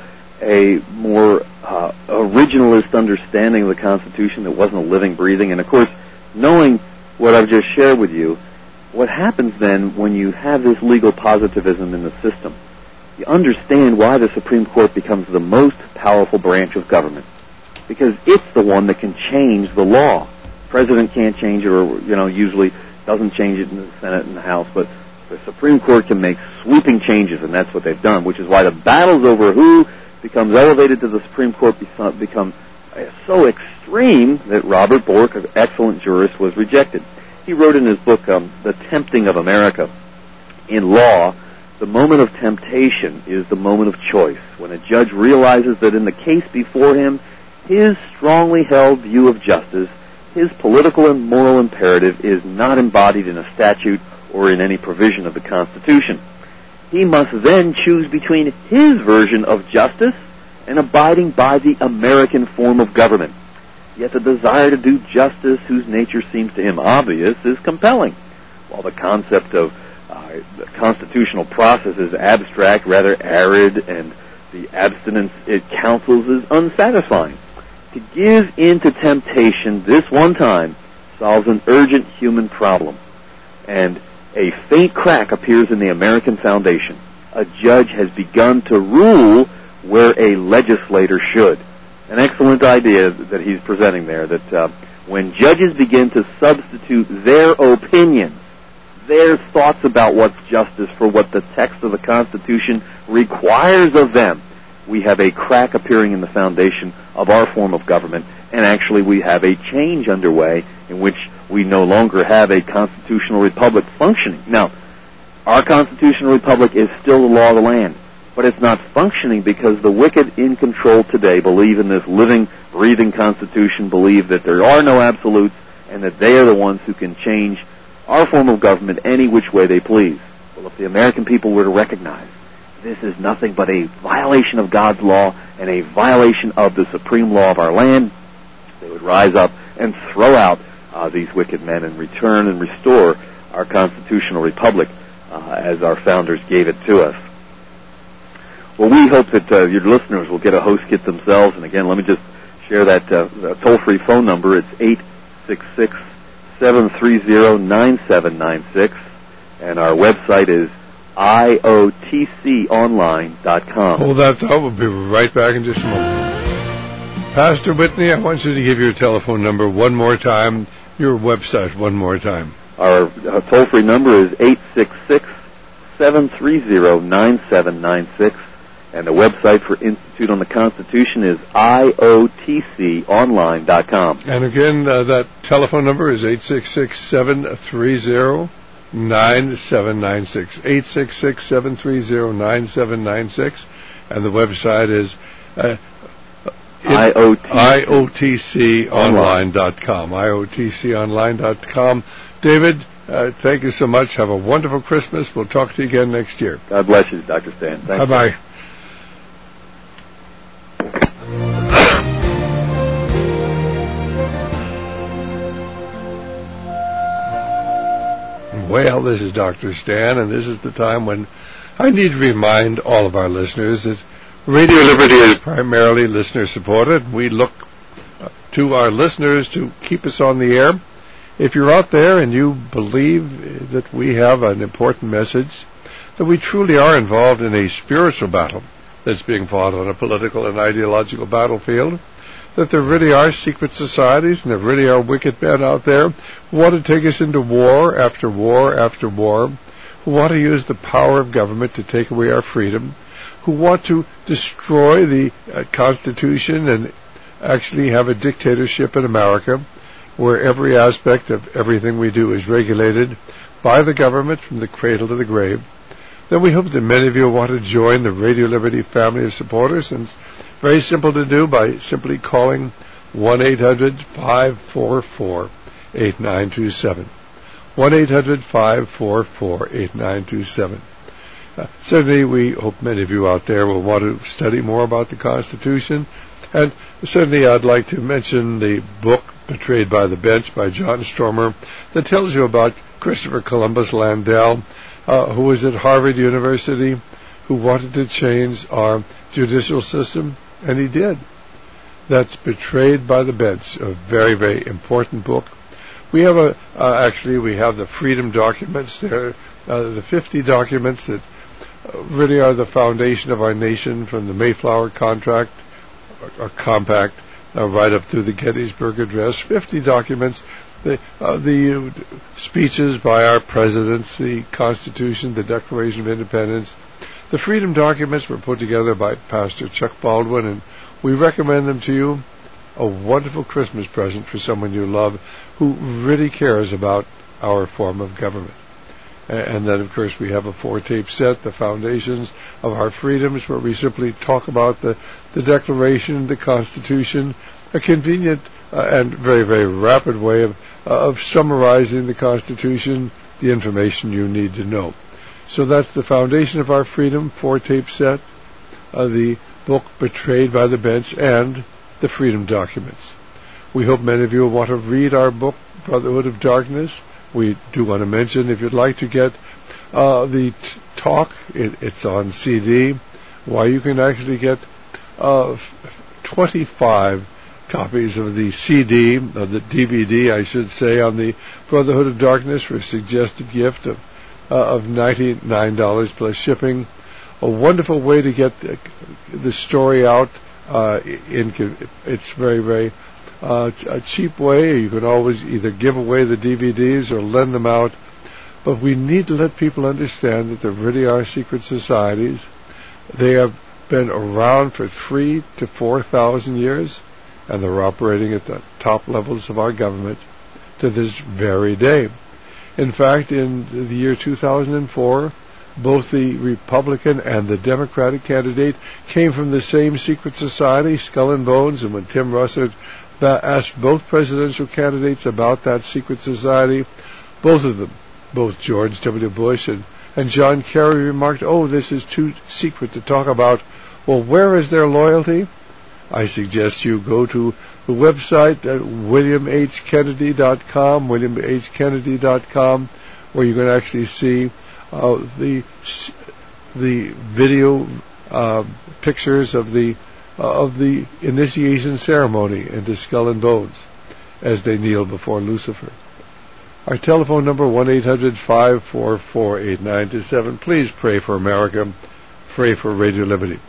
a more originalist understanding of the Constitution that wasn't a living, breathing. And, of course, knowing what I've just shared with you, what happens then when you have this legal positivism in the system, you understand why the Supreme Court becomes the most powerful branch of government, because it's the one that can change the law. The president can't change it, or usually doesn't change it in the Senate and the House, but the Supreme Court can make sweeping changes, and that's what they've done, which is why the battles over who becomes elevated to the Supreme Court become so extreme that Robert Bork, an excellent jurist, was rejected. He wrote in his book, The Tempting of America, in law, the moment of temptation is the moment of choice, when a judge realizes that in the case before him, his strongly held view of justice, his political and moral imperative is not embodied in a statute or in any provision of the Constitution. He must then choose between his version of justice and abiding by the American form of government. Yet the desire to do justice, whose nature seems to him obvious, is compelling, while the concept of the constitutional process is abstract, rather arid, and the abstinence it counsels is unsatisfying. To give in to temptation this one time solves an urgent human problem, and a faint crack appears in the American foundation. A judge has begun to rule where a legislator should. An excellent idea that he's presenting there, that when judges begin to substitute their opinions, their thoughts about what's justice for what the text of the Constitution requires of them, we have a crack appearing in the foundation of our form of government, and actually we have a change underway in which we no longer have a constitutional republic functioning. Now, our constitutional republic is still the law of the land, but it's not functioning because the wicked in control today believe in this living, breathing Constitution, believe that there are no absolutes, and that they are the ones who can change our form of government any which way they please. Well, if the American people were to recognize this is nothing but a violation of God's law and a violation of the supreme law of our land, they would rise up and throw out these wicked men and return and restore our constitutional republic as our founders gave it to us. Well, we hope that your listeners will get a host kit themselves. And again, let me just share that toll-free phone number. It's 866-730-9796. And our website is iotconline.com. Hold that thought. We'll be right back in just a moment. Pastor Whitney, I want you to give your telephone number one more time, your website one more time. Our toll-free number is 866-730-9796. And the website for Institute on the Constitution is iotconline.com. And again, that telephone number is 866-730-9796. 866-730-9796. And the website is iotconline.com. iotconline.com. David, thank you so much. Have a wonderful Christmas. We'll talk to you again next year. God bless you, Dr. Stan. Thank you. Bye-bye. Well, this is Dr. Stan, and this is the time when I need to remind all of our listeners that Radio Liberty is primarily listener-supported. We look to our listeners to keep us on the air. If you're out there and you believe that we have an important message, that we truly are involved in a spiritual battle that's being fought on a political and ideological battlefield, that there really are secret societies and there really are wicked men out there who want to take us into war after war after war, who want to use the power of government to take away our freedom, who want to destroy the Constitution and actually have a dictatorship in America where every aspect of everything we do is regulated by the government from the cradle to the grave, then we hope that many of you will want to join the Radio Liberty family of supporters. And it's very simple to do by simply calling 1-800-544-8927. 1-800-544-8927. Certainly, we hope many of you out there will want to study more about the Constitution. And certainly, I'd like to mention the book, Betrayed by the Bench, by John Stormer, that tells you about Christopher Columbus Landell, who was at Harvard University, who wanted to change our judicial system, and he did. That's Betrayed by the Bench, a very, very important book. We have we have the Freedom Documents. They're the 50 documents that really are the foundation of our nation, from the Mayflower Contract or Compact right up through the Gettysburg Address. 50 documents, the speeches by our presidents, the Constitution, the Declaration of Independence. The Freedom Documents were put together by Pastor Chuck Baldwin, and we recommend them to you. A wonderful Christmas present for someone you love who really cares about our form of government. And then, of course, we have a 4-tape set, The Foundations of Our Freedoms, where we simply talk about the Declaration, the Constitution, a convenient and very, very rapid way of summarizing the Constitution, the information you need to know. So that's The Foundation of Our Freedom, 4-tape set, the book Betrayed by the Bench, and the Freedom Documents. We hope many of you will want to read our book, Brotherhood of Darkness. We do want to mention, if you'd like to get the talk, it's on CD, why you can actually get 25 copies of the CD, of the DVD, I should say, on the Brotherhood of Darkness for a suggested gift of $99 plus shipping. A wonderful way to get the story out. It's very, very a cheap way. You can always either give away the DVDs or lend them out. But we need to let people understand that there really are secret societies. They have been around for 3,000 to 4,000 years, and they're operating at the top levels of our government to this very day. In fact, in the year 2004, both the Republican and the Democratic candidate came from the same secret society, Skull and Bones, and when Tim Russert asked both presidential candidates about that secret society, both of them, both George W. Bush and John Kerry, remarked, "Oh, this is too secret to talk about." Well, where is their loyalty? I suggest you go to the website at WilliamHKennedy.com, WilliamHKennedy.com, where you can actually see the video pictures of the initiation ceremony into Skull and Bones as they kneel before Lucifer. Our telephone number, 1-800-544-8927. Please pray for America. Pray for Radio Liberty.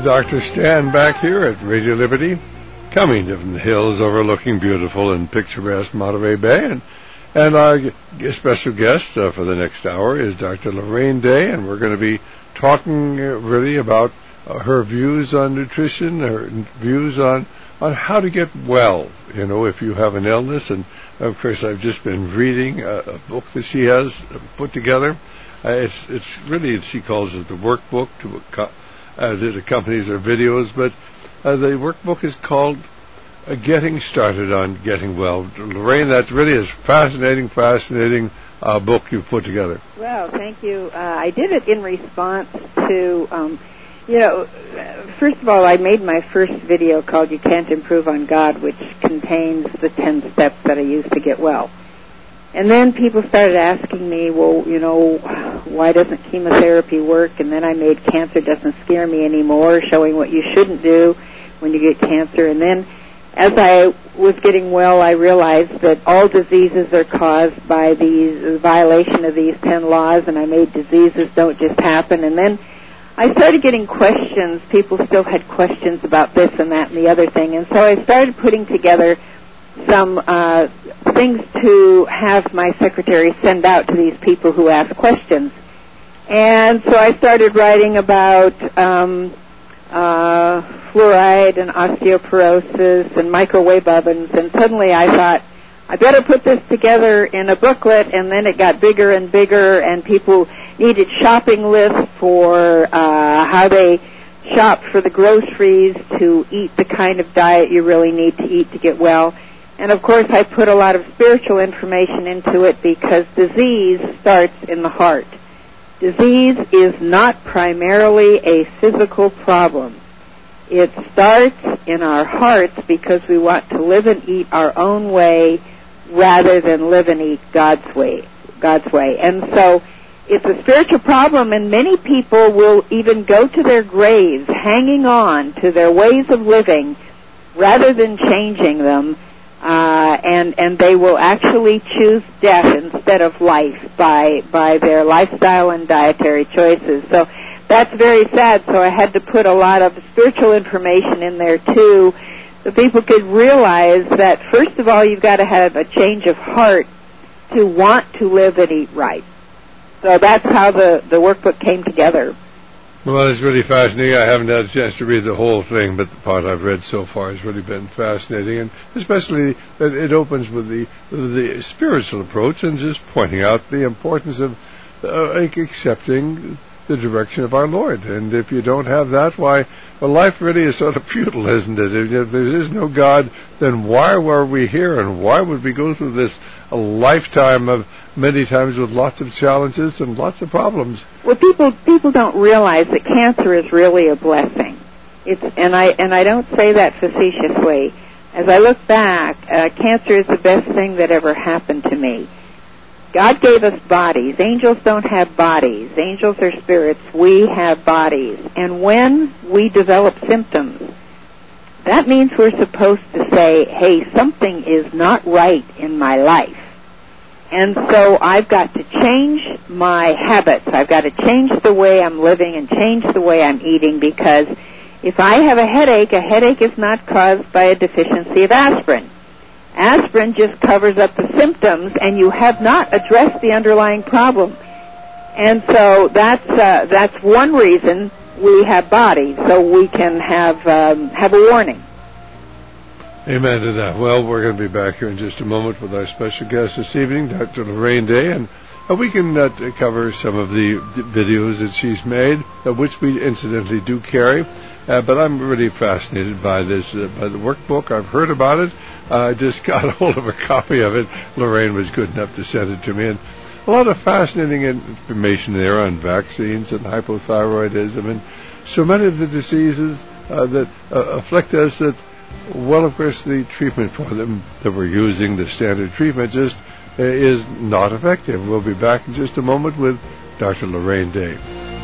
Dr. Stan back here at Radio Liberty, coming from the hills overlooking beautiful and picturesque Monterey Bay. And our special guest for the next hour is Dr. Lorraine Day, and we're going to be talking really about her views on nutrition, her views on how to get well, you know, if you have an illness. And, of course, I've just been reading a book that she has put together. It's really, she calls it the workbook that accompanies her videos, but the workbook is called Getting Started on Getting Well. Lorraine, that really is fascinating book you've put together. Well, thank you. I did it in response to, first of all, I made my first video called You Can't Improve on God, which contains the 10 steps that I use to get well. And then people started asking me, well, you know, why doesn't chemotherapy work? And then I made Cancer Doesn't Scare Me Anymore, showing what you shouldn't do when you get cancer. And then as I was getting well, I realized that all diseases are caused by the violation of these 10 laws, and I made Diseases Don't Just Happen. And then I started getting questions. People still had questions about this and that and the other thing. And so I started putting together some things to have my secretary send out to these people who ask questions. And so I started writing about fluoride and osteoporosis and microwave ovens, and suddenly I thought, I better put this together in a booklet, and then it got bigger and bigger, and people needed shopping lists for how they shop for the groceries to eat the kind of diet you really need to eat to get well. And, of course, I put a lot of spiritual information into it because disease starts in the heart. Disease is not primarily a physical problem. It starts in our hearts because we want to live and eat our own way rather than live and eat God's way. And so it's a spiritual problem, and many people will even go to their graves hanging on to their ways of living rather than changing them. And they will actually choose death instead of life by their lifestyle and dietary choices. So that's very sad. So I had to put a lot of spiritual information in there too, so people could realize that first of all you've got to have a change of heart to want to live and eat right. So that's how the workbook came together. Well, it's really fascinating. I haven't had a chance to read the whole thing, but the part I've read so far has really been fascinating, and especially that it opens with the spiritual approach and just pointing out the importance of accepting the direction of our Lord. And if you don't have that, why, well, life really is sort of futile, isn't it? If there is no God, then why were we here, and why would we go through this a lifetime of many times with lots of challenges and lots of problems? Well, people don't realize that cancer is really a blessing. And I don't say that facetiously. As I look back, cancer is the best thing that ever happened to me. God gave us bodies. Angels don't have bodies. Angels are spirits. We have bodies. And when we develop symptoms, that means we're supposed to say, hey, something is not right in my life. And so I've got to change my habits. I've got to change the way I'm living and change the way I'm eating, because if I have a headache is not caused by a deficiency of aspirin. Aspirin just covers up the symptoms, and you have not addressed the underlying problem. And so that's one reason we have bodies, so we can have a warning. Amen to that. Well, we're going to be back here in just a moment with our special guest this evening, Dr. Lorraine Day, and we can cover some of the videos that she's made, which we incidentally do carry. But I'm really fascinated by this, by the workbook. I've heard about it. I just got a hold of a copy of it. Lorraine was good enough to send it to me. And a lot of fascinating information there on vaccines and hypothyroidism and so many of the diseases that afflict us that, well, of course, the treatment for them that we're using, the standard treatment, just is not effective. We'll be back in just a moment with Dr. Lorraine Day.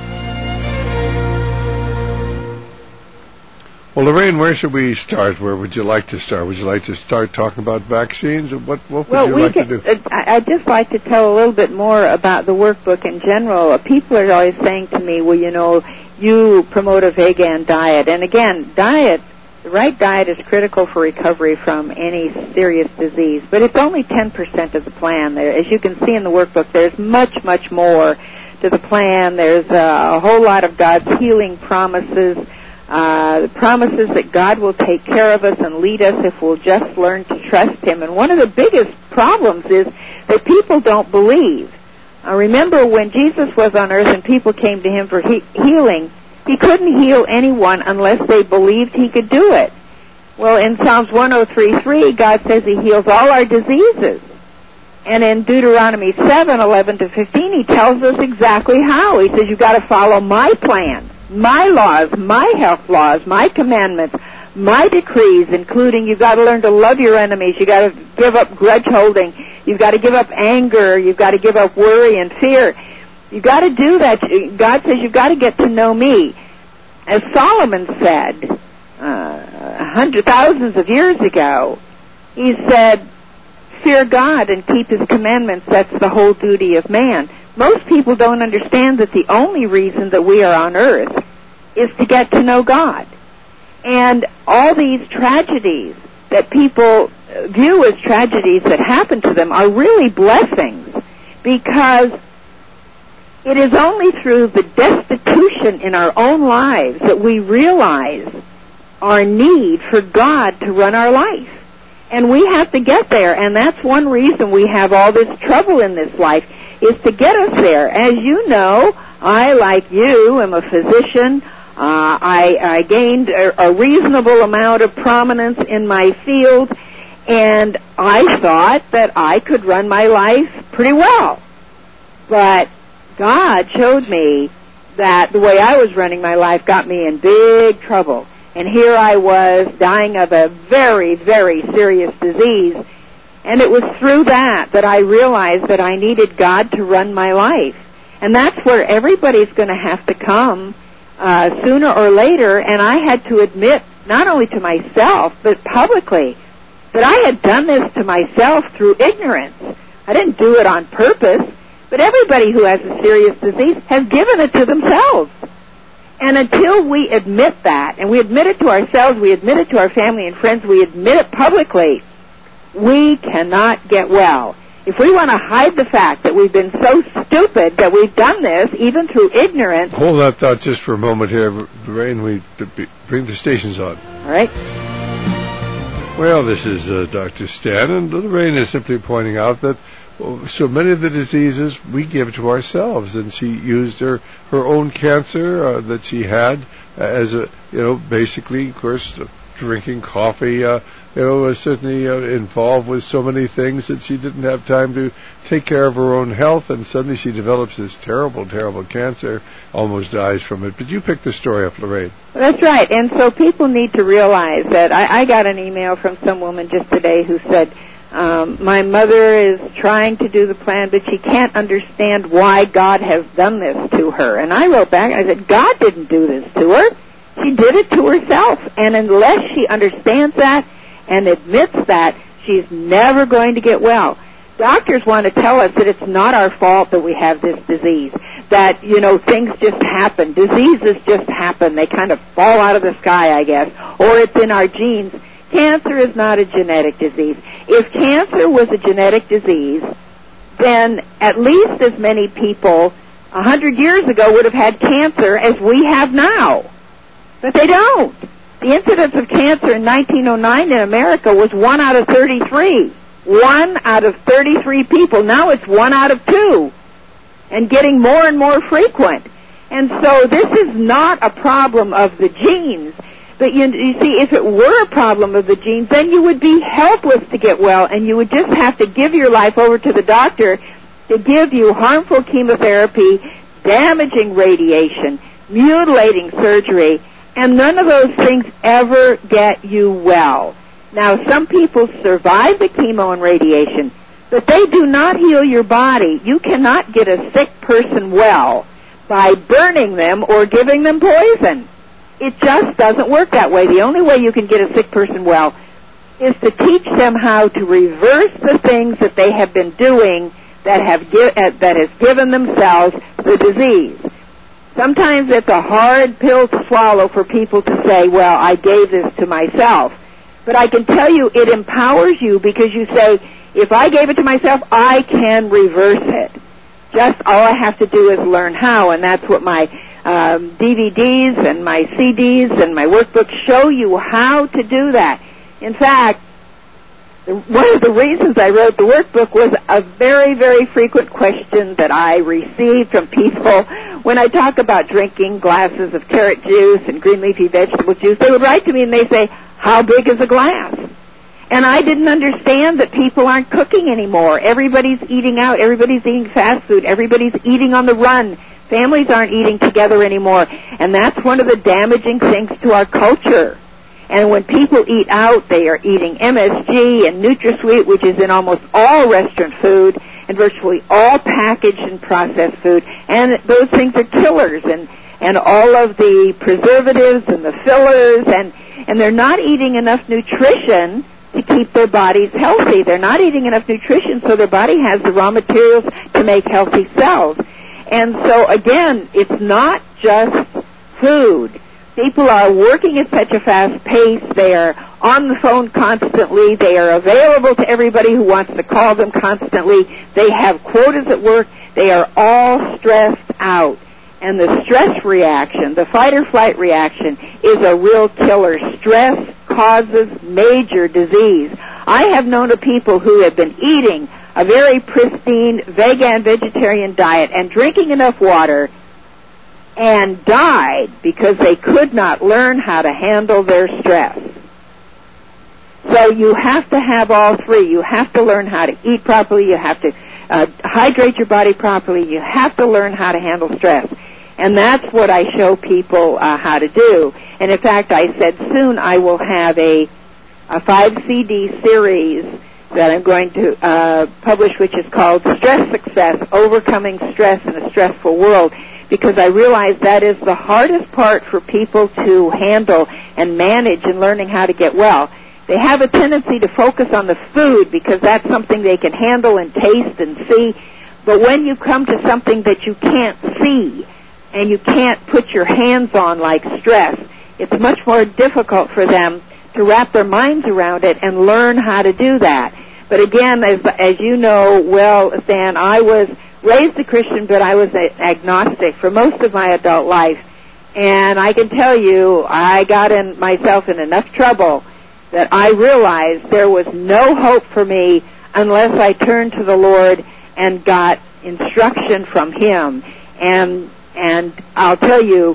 Well, Lorraine, where should we start? Where would you like to start? Would you like to start talking about vaccines? What would you like to do? I'd just like to tell a little bit more about the workbook in general. People are always saying to me, well, you know, you promote a vegan diet. And again, the right diet is critical for recovery from any serious disease, but it's only 10% of the plan. As you can see in the workbook, there's much, much more to the plan. There's a whole lot of God's healing promises, the promises that God will take care of us and lead us if we'll just learn to trust Him. And one of the biggest problems is that people don't believe. Remember when Jesus was on earth and people came to Him for healing, He couldn't heal anyone unless they believed He could do it. Well, in Psalms 103:3, God says He heals all our diseases. And in Deuteronomy 7:11-15, He tells us exactly how. He says, you've got to follow my plan, my laws, my health laws, my commandments, my decrees, including you've got to learn to love your enemies, you've got to give up grudge holding, you've got to give up anger, you've got to give up worry and fear. You've got to do that. God says you've got to get to know me. As Solomon said, thousands of years ago, he said, fear God and keep His commandments. That's the whole duty of man. Most people don't understand that the only reason that we are on earth is to get to know God. And all these tragedies that people view as tragedies that happen to them are really blessings, because it is only through the destitution in our own lives that we realize our need for God to run our life. And we have to get there, and that's one reason we have all this trouble in this life, is to get us there. As you know, I, like you, am a physician. I gained a reasonable amount of prominence in my field, and I thought that I could run my life pretty well. But God showed me that the way I was running my life got me in big trouble. And here I was dying of a very, very serious disease. And it was through that I realized that I needed God to run my life. And that's where everybody's going to have to come sooner or later. And I had to admit, not only to myself, but publicly, that I had done this to myself through ignorance. I didn't do it on purpose. But everybody who has a serious disease has given it to themselves. And until we admit that, and we admit it to ourselves, we admit it to our family and friends, we admit it publicly, we cannot get well. If we want to hide the fact that we've been so stupid that we've done this, even through ignorance... Hold that thought just for a moment here, Lorraine. We bring the stations on. All right. Well, this is Dr. Stan, and Lorraine is simply pointing out that so many of the diseases we give to ourselves, and she used her own cancer that she had as a, basically, of course, drinking coffee, was certainly involved with so many things that she didn't have time to take care of her own health, and suddenly she develops this terrible, terrible cancer, almost dies from it. But you picked the story up, Lorraine. That's right, and so people need to realize that I got an email from some woman just today who said, my mother is trying to do the plan, but she can't understand why God has done this to her. And I wrote back, I said, God didn't do this to her. She did it to herself. And unless she understands that and admits that, she's never going to get well. Doctors want to tell us that it's not our fault that we have this disease, that, things just happen. Diseases just happen. They kind of fall out of the sky, I guess, or it's in our genes. Cancer is not a genetic disease. If cancer was a genetic disease, then at least as many people 100 years ago would have had cancer as we have now. But they don't. The incidence of cancer in 1909 in America was 1 out of 33. 1 out of 33 people. Now it's 1 out of 2. And getting more and more frequent. And so this is not a problem of the genes. But you see, if it were a problem of the genes, then you would be helpless to get well, and you would just have to give your life over to the doctor to give you harmful chemotherapy, damaging radiation, mutilating surgery, and none of those things ever get you well. Now, some people survive the chemo and radiation, but they do not heal your body. You cannot get a sick person well by burning them or giving them poison. It just doesn't work that way. The only way you can get a sick person well is to teach them how to reverse the things that they have been doing that has given themselves the disease. Sometimes it's a hard pill to swallow for people to say, well, I gave this to myself. But I can tell you it empowers you because you say, if I gave it to myself, I can reverse it. Just all I have to do is learn how, and that's what my DVDs and my CDs and my workbooks show you how to do that. In fact, one of the reasons I wrote the workbook was a very, very frequent question that I received from people when I talk about drinking glasses of carrot juice and green leafy vegetable juice. They would write to me and they say, how big is a glass? And I didn't understand that people aren't cooking anymore. Everybody's eating out. Everybody's eating fast food. Everybody's eating on the run. Families aren't eating together anymore. And that's one of the damaging things to our culture. And when people eat out, they are eating MSG and NutraSweet, which is in almost all restaurant food, and virtually all packaged and processed food. And those things are killers, and all of the preservatives and the fillers, and they're not eating enough nutrition to keep their bodies healthy. They're not eating enough nutrition so their body has the raw materials to make healthy cells. And so, again, it's not just food. People are working at such a fast pace. They are on the phone constantly. They are available to everybody who wants to call them constantly. They have quotas at work. They are all stressed out. And the stress reaction, the fight or flight reaction, is a real killer. Stress causes major disease. I have known of people who have been eating a very pristine vegan vegetarian diet and drinking enough water and died because they could not learn how to handle their stress. So you have to have all three. You have to learn how to eat properly. You have to hydrate your body properly. You have to learn how to handle stress. And that's what I show people how to do. And in fact, I said soon I will have a 5-CD series that I'm going to publish, which is called Stress Success, Overcoming Stress in a Stressful World, because I realize that is the hardest part for people to handle and manage in learning how to get well. They have a tendency to focus on the food because that's something they can handle and taste and see. But when you come to something that you can't see and you can't put your hands on, like stress, it's much more difficult for them to wrap their minds around it and learn how to do that. But again, as you know well, Stan, I was raised a Christian, but I was agnostic for most of my adult life. And I can tell you, I got myself in enough trouble that I realized there was no hope for me unless I turned to the Lord and got instruction from Him. And I'll tell you,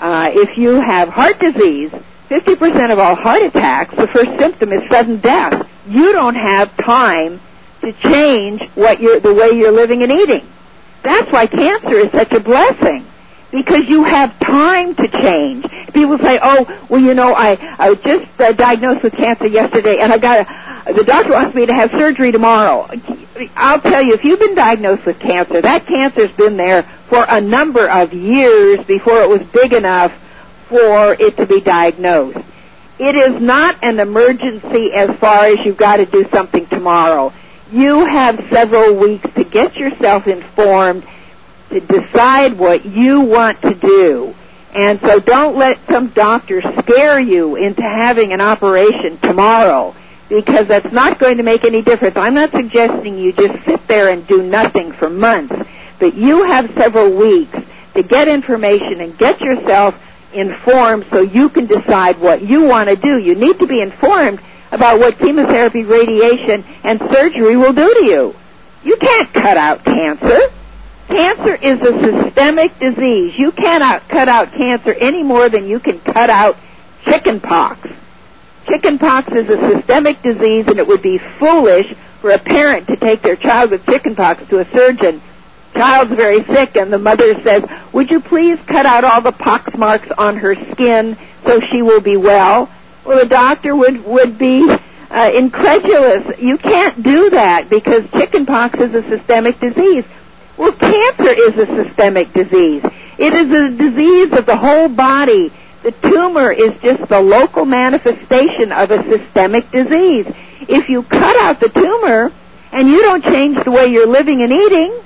if you have heart disease, 50% of all heart attacks, the first symptom is sudden death. You don't have time to change the way you're living and eating. That's why cancer is such a blessing, because you have time to change. People say, oh, well, you know, I was just diagnosed with cancer yesterday, and the doctor wants me to have surgery tomorrow. I'll tell you, if you've been diagnosed with cancer, that cancer's been there for a number of years before it was big enough for it to be diagnosed. It is not an emergency as far as you've got to do something tomorrow. You have several weeks to get yourself informed, to decide what you want to do. And so don't let some doctor scare you into having an operation tomorrow, because that's not going to make any difference. I'm not suggesting you just sit there and do nothing for months, but you have several weeks to get information and get yourself informed so you can decide what you want to do. You need to be informed about what chemotherapy, radiation, and surgery will do to you. You can't cut out cancer. Cancer is a systemic disease. You cannot cut out cancer any more than you can cut out chicken pox. Chicken pox is a systemic disease, and it would be foolish for a parent to take their child with chicken pox to a surgeon. Child's very sick, and the mother says, would you please cut out all the pox marks on her skin so she will be well? Well, the doctor would be incredulous. You can't do that because chicken pox is a systemic disease. Well, cancer is a systemic disease. It is a disease of the whole body. The tumor is just the local manifestation of a systemic disease. If you cut out the tumor and you don't change the way you're living and eating,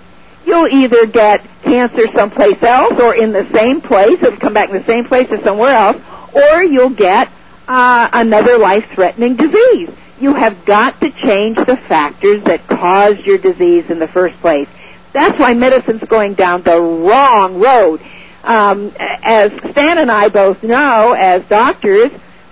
you'll either get cancer someplace else or in the same place, it'll come back in the same place or somewhere else, or you'll get another life-threatening disease. You have got to change the factors that caused your disease in the first place. That's why medicine's going down the wrong road. As Stan and I both know, as doctors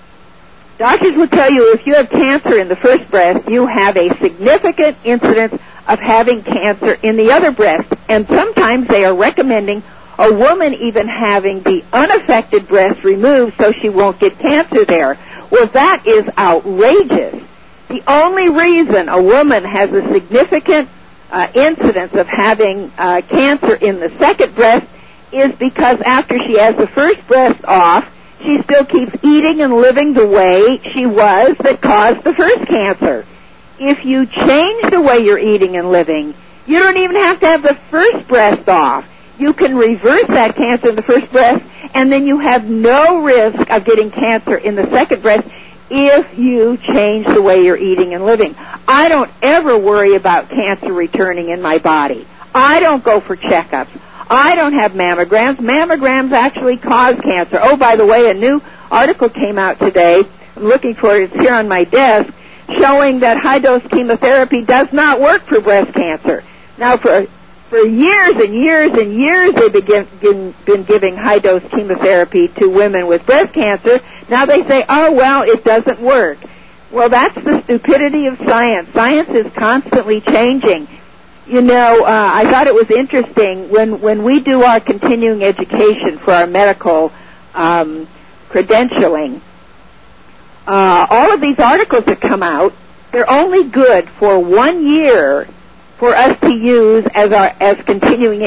will tell you if you have cancer in the first breast, you have a significant incidence of having cancer in the other breast. And sometimes they are recommending a woman even having the unaffected breast removed so she won't get cancer there. Well, that is outrageous. The only reason a woman has a significant incidence of having cancer in the second breast is because after she has the first breast off, she still keeps eating and living the way she was that caused the first cancer. If you change the way you're eating and living, you don't even have to have the first breast off. You can reverse that cancer in the first breast, and then you have no risk of getting cancer in the second breast if you change the way you're eating and living. I don't ever worry about cancer returning in my body. I don't go for checkups. I don't have mammograms. Mammograms actually cause cancer. Oh, by the way, a new article came out today. I'm looking for it. It's here on my desk, showing that high-dose chemotherapy does not work for breast cancer. Now, for years and years and years, they've been giving high-dose chemotherapy to women with breast cancer. Now they say, oh, well, it doesn't work. Well, that's the stupidity of science. Science is constantly changing. You know, I thought it was interesting when we do our continuing education for our medical credentialing, all of these articles that come out, they're only good for 1 year for us to use as continuing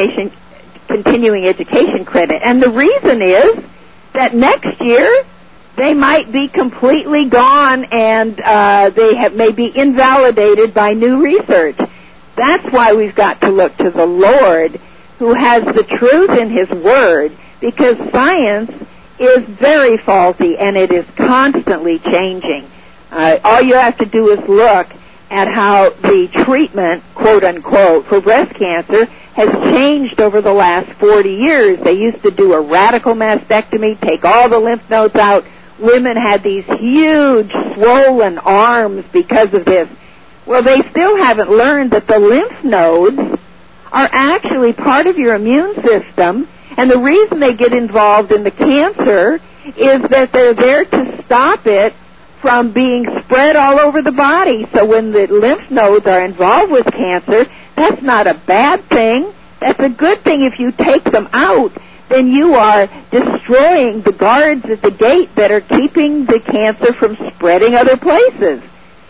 education credit. And the reason is that next year they might be completely gone and they may be invalidated by new research. That's why we've got to look to the Lord, who has the truth in His Word, because science is very faulty and it is constantly changing. All you have to do is look at how the treatment, quote unquote, for breast cancer has changed over the last 40 years. They used to do a radical mastectomy, take all the lymph nodes out. Women had these huge swollen arms because of this. Well, they still haven't learned that the lymph nodes are actually part of your immune system, and the reason they get involved in the cancer is that they're there to stop it from being spread all over the body. So when the lymph nodes are involved with cancer, that's not a bad thing. That's a good thing. If you take them out, then you are destroying the guards at the gate that are keeping the cancer from spreading other places.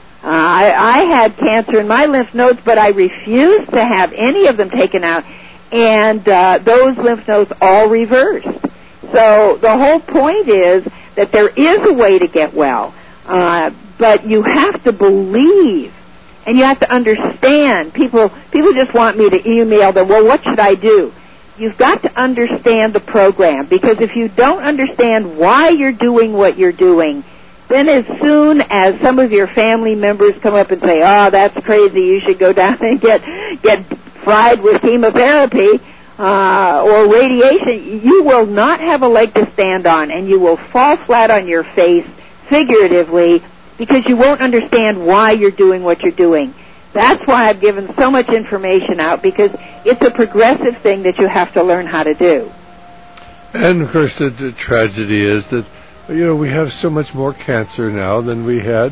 I had cancer in my lymph nodes, but I refused to have any of them taken out, and those lymph nodes all reversed. So the whole point is that there is a way to get well, but you have to believe, and you have to understand. People just want me to email them, well, what should I do? You've got to understand the program, because if you don't understand why you're doing what you're doing, then as soon as some of your family members come up and say, oh, that's crazy, you should go down and get fried with chemotherapy or radiation, you will not have a leg to stand on, and you will fall flat on your face, figuratively, because you won't understand why you're doing what you're doing. That's why I've given so much information out, because it's a progressive thing that you have to learn how to do. And, of course, the tragedy is that, you know, we have so much more cancer now than we had,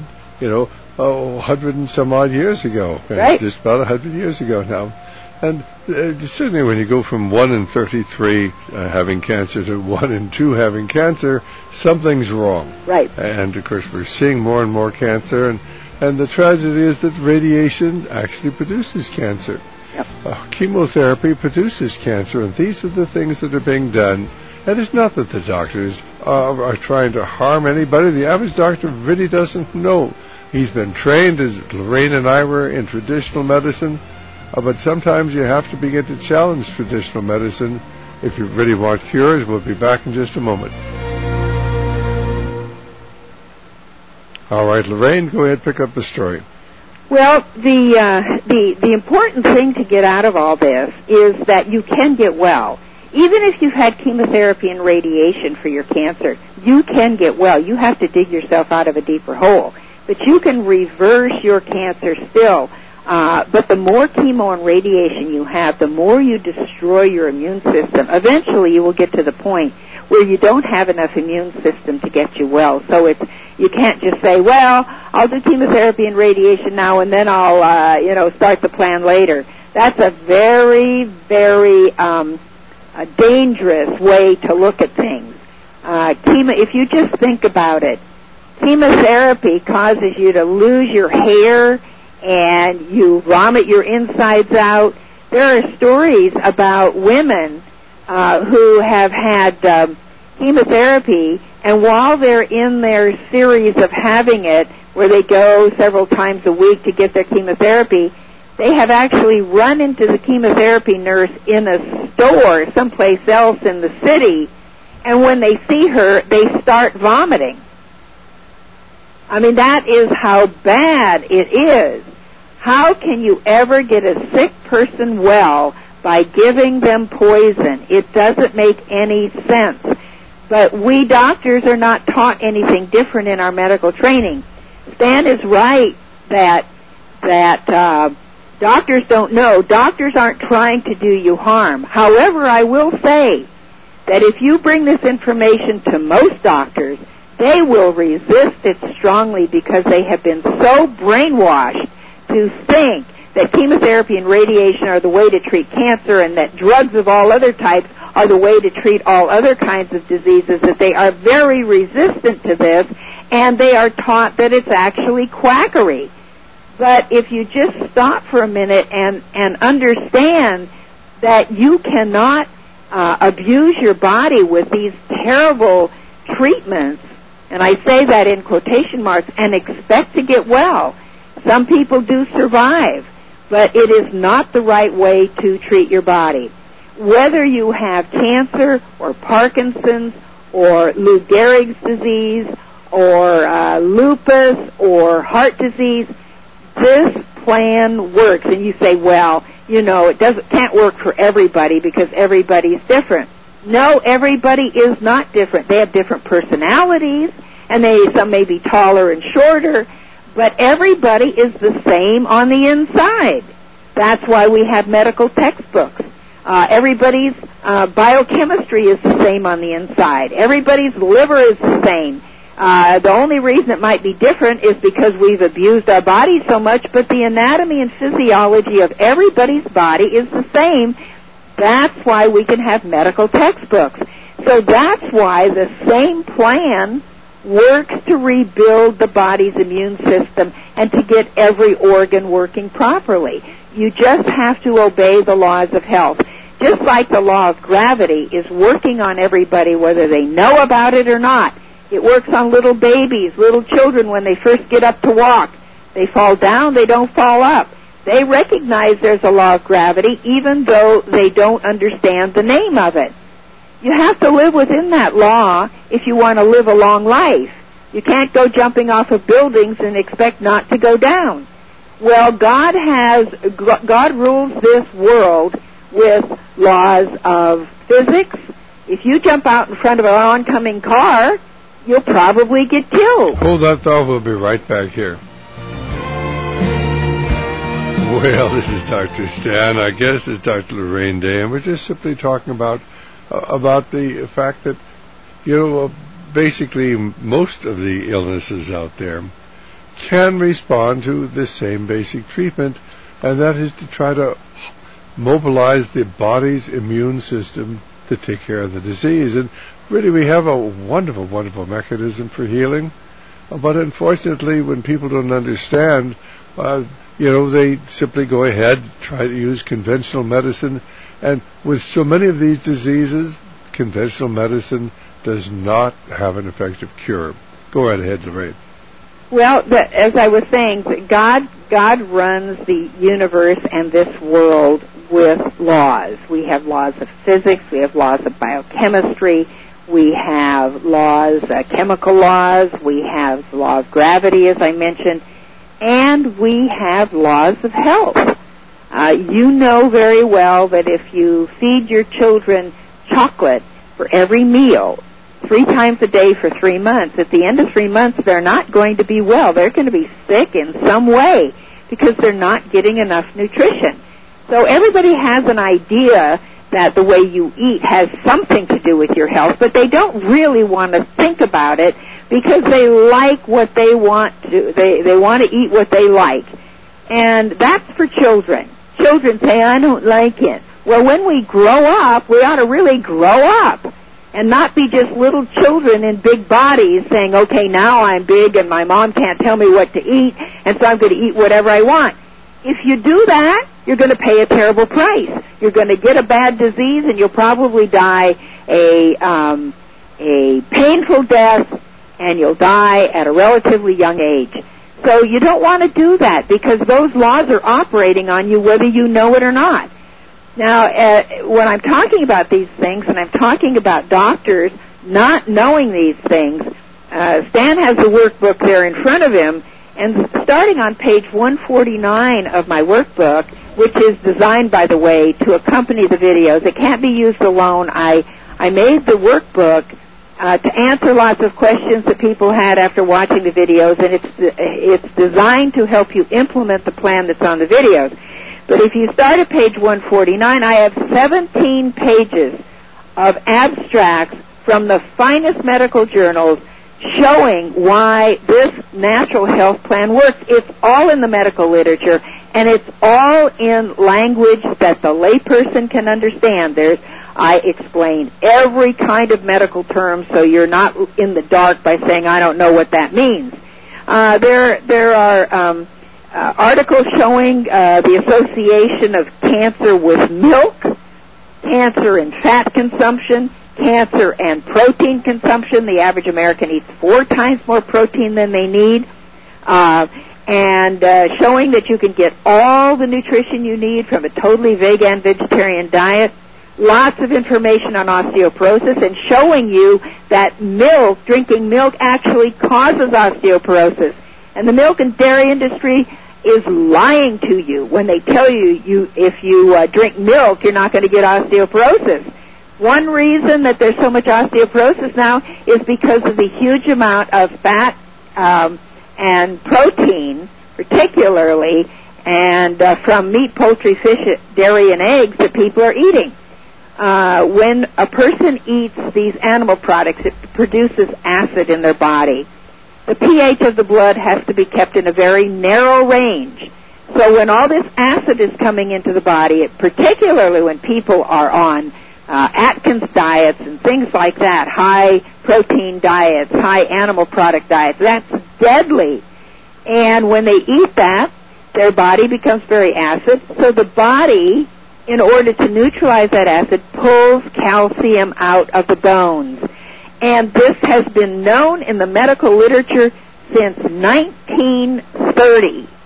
100 and some odd years ago. Right. Just about 100 years ago now. And certainly when you go from 1 in 33 having cancer to 1 in 2 having cancer, something's wrong. Right. And, of course, we're seeing more and more cancer. And the tragedy is that radiation actually produces cancer. Yep. Chemotherapy produces cancer, and these are the things that are being done. And it's not that the doctors are trying to harm anybody. The average doctor really doesn't know. He's been trained, as Lorraine and I were, in traditional medicine. But sometimes you have to begin to challenge traditional medicine if you really want cures. We'll be back in just a moment. All right, Lorraine, go ahead, pick up the story. Well, the important thing to get out of all this is that you can get well. Even if you've had chemotherapy and radiation for your cancer, you can get well. You have to dig yourself out of a deeper hole. But you can reverse your cancer still. But the more chemo and radiation you have, the more you destroy your immune system. Eventually you will get to the point where you don't have enough immune system to get you well. So you can't just say, well, I'll do chemotherapy and radiation now and then I'll, start the plan later. That's a very, very a dangerous way to look at things. If you just think about it, chemotherapy causes you to lose your hair and you vomit your insides out. There are stories about women who have had chemotherapy, and while they're in their series of having it, where they go several times a week to get their chemotherapy, they have actually run into the chemotherapy nurse in a store someplace else in the city, and when they see her, they start vomiting. I mean, that is how bad it is. How can you ever get a sick person well by giving them poison? It doesn't make any sense. But we doctors are not taught anything different in our medical training. Stan is right that doctors don't know. Doctors aren't trying to do you harm. However, I will say that if you bring this information to most doctors, they will resist it strongly because they have been so brainwashed to think that chemotherapy and radiation are the way to treat cancer and that drugs of all other types are the way to treat all other kinds of diseases, that they are very resistant to this, and they are taught that it's actually quackery. But if you just stop for a minute and understand that you cannot abuse your body with these terrible treatments, and I say that in quotation marks, and expect to get well. Some people do survive, but it is not the right way to treat your body. Whether you have cancer or Parkinson's or Lou Gehrig's disease or lupus or heart disease, this plan works. And you say, well, it can't work for everybody because everybody's different. No, everybody is not different. They have different personalities, and some may be taller and shorter, but everybody is the same on the inside. That's why we have medical textbooks. Everybody's biochemistry is the same on the inside. Everybody's liver is the same. The only reason it might be different is because we've abused our bodies so much, but the anatomy and physiology of everybody's body is the same. That's why we can have medical textbooks. So that's why the same plan works to rebuild the body's immune system and to get every organ working properly. You just have to obey the laws of health. Just like the law of gravity is working on everybody whether they know about it or not. It works on little babies, little children when they first get up to walk. They fall down, they don't fall up. They recognize there's a law of gravity even though they don't understand the name of it. You have to live within that law if you want to live a long life. You can't go jumping off of buildings and expect not to go down. Well, God rules this world with laws of physics. If you jump out in front of an oncoming car, you'll probably get killed. Hold that thought. We'll be right back here. Well, this is Dr. Stan. Our guest is Dr. Lorraine Day, and we're just simply talking about the fact that, basically most of the illnesses out there can respond to the same basic treatment, and that is to try to mobilize the body's immune system to take care of the disease. And really, we have a wonderful, wonderful mechanism for healing, but unfortunately, when people don't understand, they simply go ahead, try to use conventional medicine, and with so many of these diseases, conventional medicine does not have an effective cure. Go right ahead, Lorraine. Well, as I was saying, God runs the universe and this world with laws. We have laws of physics, we have laws of biochemistry, we have laws, chemical laws, we have the law of gravity, as I mentioned. and we have laws of health. You know very well that if you feed your children chocolate for every meal, 3 times a day for 3 months, at the end of 3 months, they're not going to be well. They're going to be sick in some way because they're not getting enough nutrition. So everybody has an idea that the way you eat has something to do with your health, but they don't really want to think about it because they like what they want to. They want to eat what they like. And that's for children. Children say, I don't like it. Well, when we grow up, we ought to really grow up and not be just little children in big bodies saying, okay, now I'm big and my mom can't tell me what to eat, and so I'm going to eat whatever I want. If you do that, you're going to pay a terrible price. You're going to get a bad disease, and you'll probably die a painful death, and you'll die at a relatively young age. So you don't want to do that because those laws are operating on you whether you know it or not. Now, when I'm talking about these things, and I'm talking about doctors not knowing these things, Stan has the workbook there in front of him, and starting on page 149 of my workbook, which is designed, by the way, to accompany the videos. It can't be used alone. I made the workbook to answer lots of questions that people had after watching the videos, and it's designed to help you implement the plan that's on the videos. But if you start at page 149, I have 17 pages of abstracts from the finest medical journals showing why this natural health plan works. It's all in the medical literature, and it's all in language that the layperson can understand. I explain every kind of medical term so you're not in the dark by saying, I don't know what that means. There are articles showing the association of cancer with milk, cancer and fat consumption, cancer and protein consumption. The average American eats 4 times more protein than they need, and showing that you can get all the nutrition you need from a totally vegan vegetarian diet. Lots of information on osteoporosis, and showing you that drinking milk actually causes osteoporosis. And the milk and dairy industry is lying to you when they tell you if you drink milk, you're not going to get osteoporosis. One reason that there's so much osteoporosis now is because of the huge amount of fat and protein, particularly, and from meat, poultry, fish, dairy, and eggs that people are eating. When a person eats these animal products, it produces acid in their body. The pH of the blood has to be kept in a very narrow range. So when all this acid is coming into the body, particularly when people are on Atkins diets and things like that, high protein diets, high animal product diets, that's deadly. And when they eat that, their body becomes very acid. So the body, in order to neutralize that acid, pulls calcium out of the bones. And this has been known in the medical literature since 1930,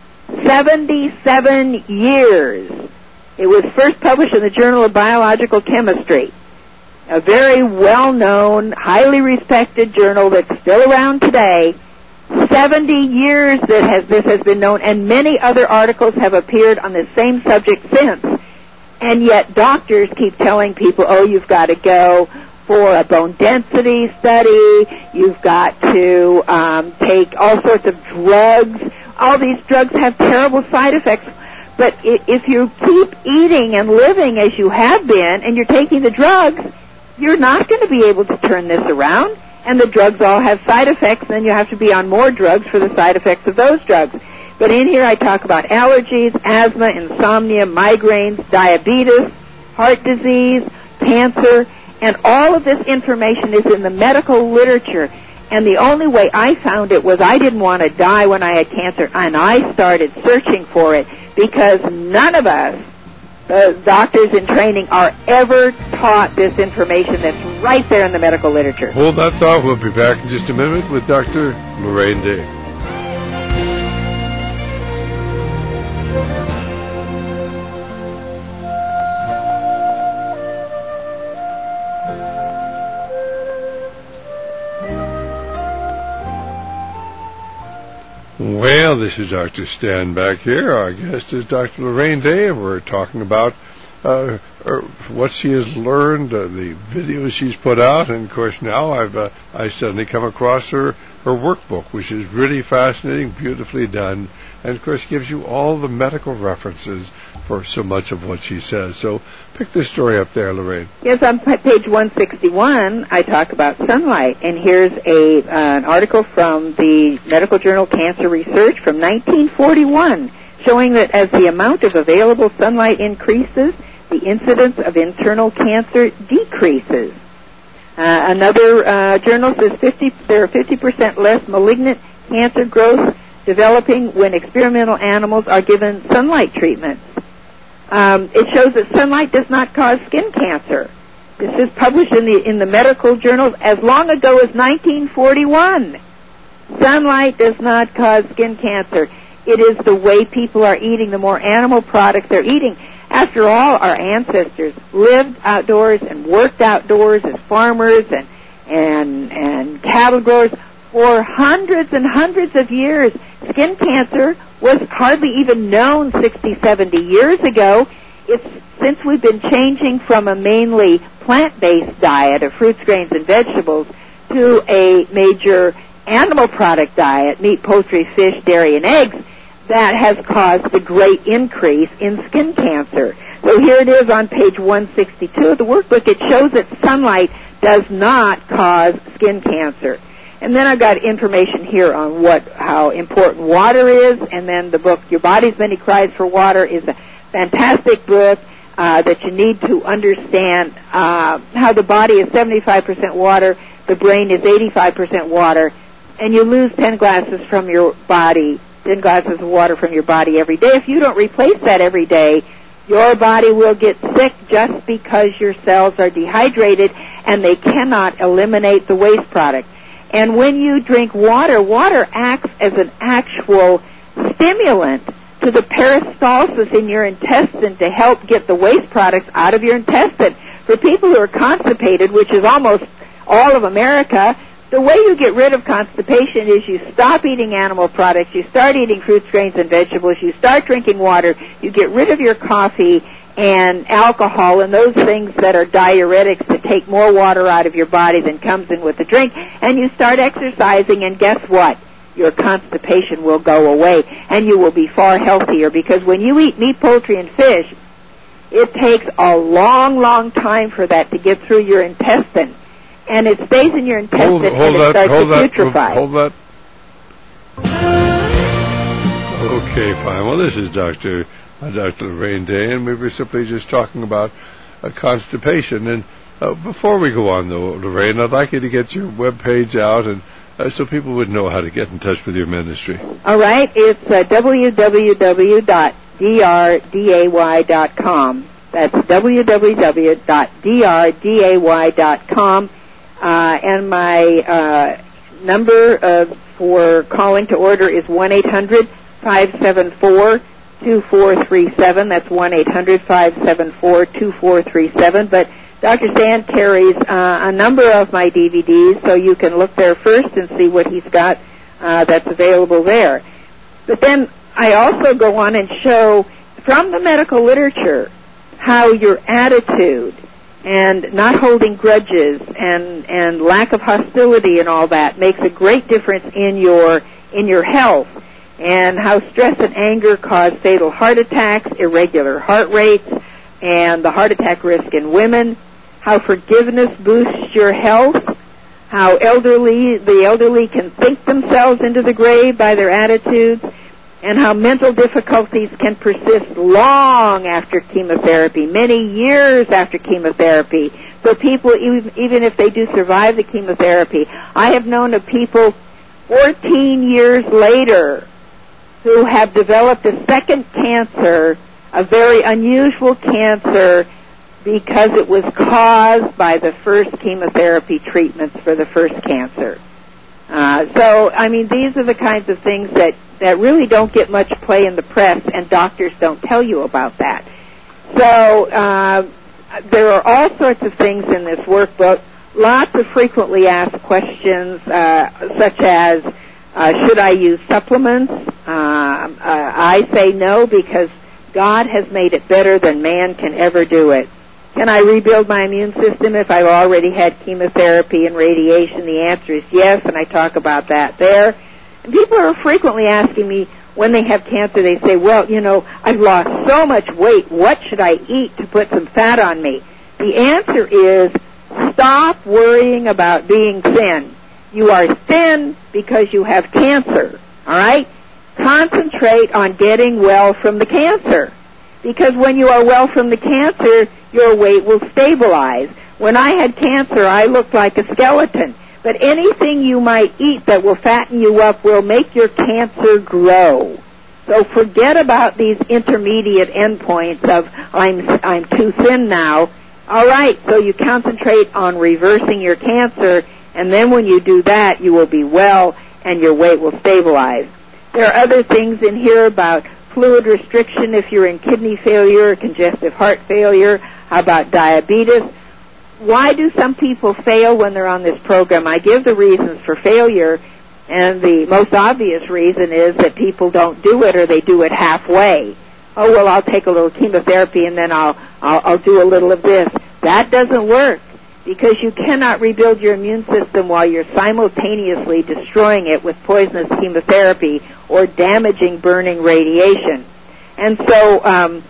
77 years. It was first published in the Journal of Biological Chemistry, a very well-known, highly respected journal that's still around today. 70 years that this has been known, and many other articles have appeared on the same subject since. And yet doctors keep telling people, oh, you've got to go for a bone density study, you've got to take all sorts of drugs. All these drugs have terrible side effects. But if you keep eating and living as you have been and you're taking the drugs, you're not going to be able to turn this around. And the drugs all have side effects, and then you have to be on more drugs for the side effects of those drugs. But in here I talk about allergies, asthma, insomnia, migraines, diabetes, heart disease, cancer, and all of this information is in the medical literature. And the only way I found it was I didn't want to die when I had cancer, and I started searching for it because none of us, doctors in training, are ever taught this information that's right there in the medical literature. Hold that thought. We'll be back in just a minute with Dr. Lorraine Day. Well, Well, this is Dr. Stan back here. Our guest is Dr. Lorraine Day, and we're talking about what she has learned, the videos she's put out, and of course now I suddenly come across her workbook, which is really fascinating, beautifully done, and of course gives you all the medical references for so much of what she says. So pick this story up there, Lorraine. Yes, on page 161, I talk about sunlight, and here's an article from the Medical Journal Cancer Research from 1941, showing that as the amount of available sunlight increases, the incidence of internal cancer decreases. Another journal says there are 50% less malignant cancer growth developing when experimental animals are given sunlight treatments. It shows that sunlight does not cause skin cancer. This is published in the medical journals as long ago as 1941. Sunlight does not cause skin cancer. It is the way people are eating, the more animal products they're eating. After all, our ancestors lived outdoors and worked outdoors as farmers and cattle growers for hundreds and hundreds of years. Skin cancer was hardly even known 60, 70 years ago. It's since we've been changing from a mainly plant-based diet of fruits, grains, and vegetables to a major animal product diet, meat, poultry, fish, dairy, and eggs, that has caused the great increase in skin cancer. So here it is on page 162 of the workbook. It shows that sunlight does not cause skin cancer. And then I've got information here on how important water is, and then the book, Your Body's Many Cries for Water, is a fantastic book that you need to understand how the body is 75% water, the brain is 85% water, and you lose 10 glasses from your body, 10 glasses of water from your body every day. If you don't replace that every day, your body will get sick just because your cells are dehydrated and they cannot eliminate the waste product. And when you drink water, water acts as an actual stimulant to the peristalsis in your intestine to help get the waste products out of your intestine. For people who are constipated, which is almost all of America, the way you get rid of constipation is you stop eating animal products, you start eating fruits, grains, and vegetables, you start drinking water, you get rid of your coffee and alcohol and those things that are diuretics that take more water out of your body than comes in with the drink, and you start exercising, and guess what? Your constipation will go away, and you will be far healthier, because when you eat meat, poultry, and fish, it takes a long, long time for that to get through your intestine. And it stays in your intestine and it starts to putrefy. Hold that. Okay, fine. Well, this is Dr. Lorraine Day, and we were simply just talking about constipation. And before we go on, though, Lorraine, I'd like you to get your webpage out and so people would know how to get in touch with your ministry. All right. It's www.drday.com. That's www.drday.com. And my number for calling to order is 1-800-574-2437. That's 1-800-574-2437. But Dr. Stan carries a number of my DVDs, so you can look there first and see what he's got that's available there. But then I also go on and show from the medical literature how your attitude and not holding grudges and lack of hostility and all that makes a great difference in your health, and how stress and anger cause fatal heart attacks, irregular heart rates, and the heart attack risk in women, how forgiveness boosts your health, how the elderly can think themselves into the grave by their attitudes, and how mental difficulties can persist long after chemotherapy, many years after chemotherapy. So people, even if they do survive the chemotherapy, I have known of people 14 years later who have developed a second cancer, a very unusual cancer, because it was caused by the first chemotherapy treatments for the first cancer. So, I mean, these are the kinds of things that really don't get much play in the press, and doctors don't tell you about that. So there are all sorts of things in this workbook, lots of frequently asked questions, such as Should I use supplements? I say no, because God has made it better than man can ever do it. Can I rebuild my immune system if I've already had chemotherapy and radiation? The answer is yes, and I talk about that there. And people are frequently asking me, when they have cancer, they say, well, I've lost so much weight. What should I eat to put some fat on me? The answer is, stop worrying about being thin. You are thin because you have cancer, all right? Concentrate on getting well from the cancer, because when you are well from the cancer, your weight will stabilize. When I had cancer, I looked like a skeleton. But anything you might eat that will fatten you up will make your cancer grow. So forget about these intermediate endpoints of I'm too thin now. All right, so you concentrate on reversing your cancer, and then when you do that, you will be well and your weight will stabilize. There are other things in here about fluid restriction if you're in kidney failure or congestive heart failure. How about diabetes? Why do some people fail when they're on this program? I give the reasons for failure, and the most obvious reason is that people don't do it, or they do it halfway. Oh, well, I'll take a little chemotherapy and then I'll do a little of this. That doesn't work, because you cannot rebuild your immune system while you're simultaneously destroying it with poisonous chemotherapy or damaging, burning radiation. And so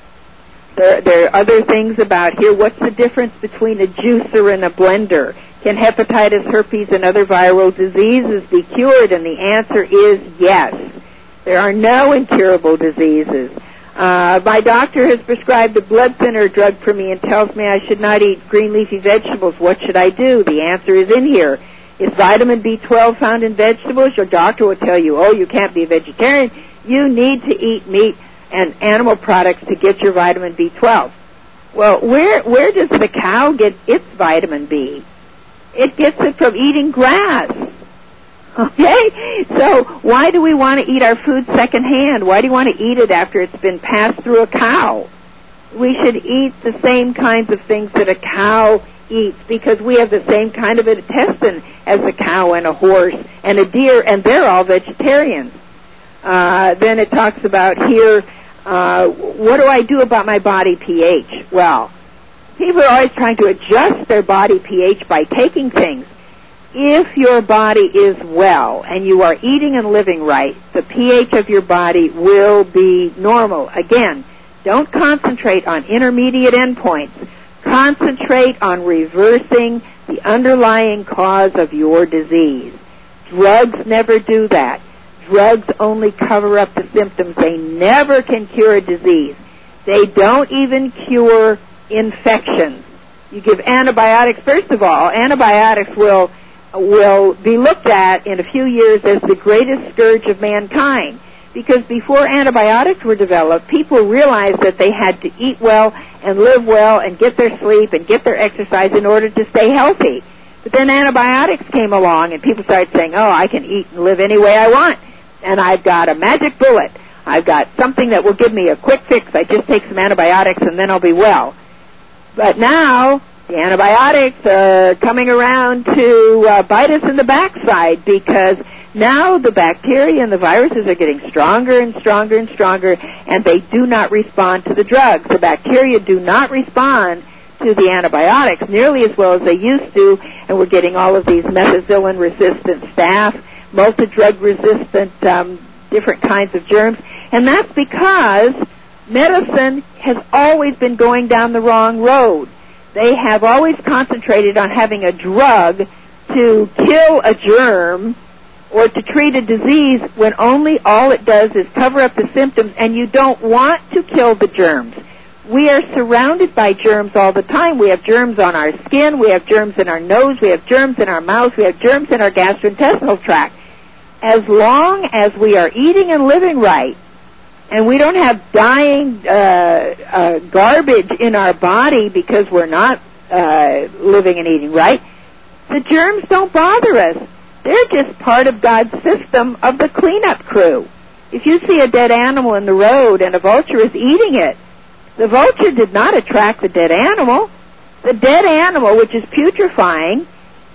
there are other things about here. What's the difference between a juicer and a blender? Can hepatitis, herpes, and other viral diseases be cured? And the answer is yes. There are no incurable diseases. My doctor has prescribed a blood thinner drug for me and tells me I should not eat green leafy vegetables. What should I do? The answer is in here. Is vitamin B12 found in vegetables? Your doctor will tell you, oh, you can't be a vegetarian. You need to eat meat and animal products to get your vitamin B12. Well, where does the cow get its vitamin B? It gets it from eating grass. Okay? So why do we want to eat our food secondhand? Why do you want to eat it after it's been passed through a cow? We should eat the same kinds of things that a cow eats, because we have the same kind of intestine as a cow and a horse and a deer, and they're all vegetarians. Then it talks about here, what do I do about my body pH? Well, people are always trying to adjust their body pH by taking things. If your body is well and you are eating and living right, the pH of your body will be normal. Again, don't concentrate on intermediate endpoints. Concentrate on reversing the underlying cause of your disease. Drugs never do that. Drugs only cover up the symptoms. They never can cure a disease. They don't even cure infections. You give antibiotics. First of all, antibiotics will be looked at in a few years as the greatest scourge of mankind, because before antibiotics were developed, people realized that they had to eat well and live well and get their sleep and get their exercise in order to stay healthy. But then antibiotics came along and people started saying, oh, I can eat and live any way I want, and I've got a magic bullet. I've got something that will give me a quick fix. I just take some antibiotics and then I'll be well. But now the antibiotics are coming around to bite us in the backside, because now the bacteria and the viruses are getting stronger and stronger and stronger, and they do not respond to the drugs. The bacteria do not respond to the antibiotics nearly as well as they used to, and we're getting all of these methicillin-resistant staph, multi-drug-resistant different kinds of germs, and that's because medicine has always been going down the wrong road. They have always concentrated on having a drug to kill a germ or to treat a disease, when only all it does is cover up the symptoms, and you don't want to kill the germs. We are surrounded by germs all the time. We have germs on our skin, we have germs in our nose, we have germs in our mouth, we have germs in our gastrointestinal tract. As long as we are eating and living right, and we don't have dying garbage in our body because we're not living and eating right, the germs don't bother us. They're just part of God's system of the cleanup crew. If you see a dead animal in the road and a vulture is eating it, the vulture did not attract the dead animal. The dead animal, which is putrefying,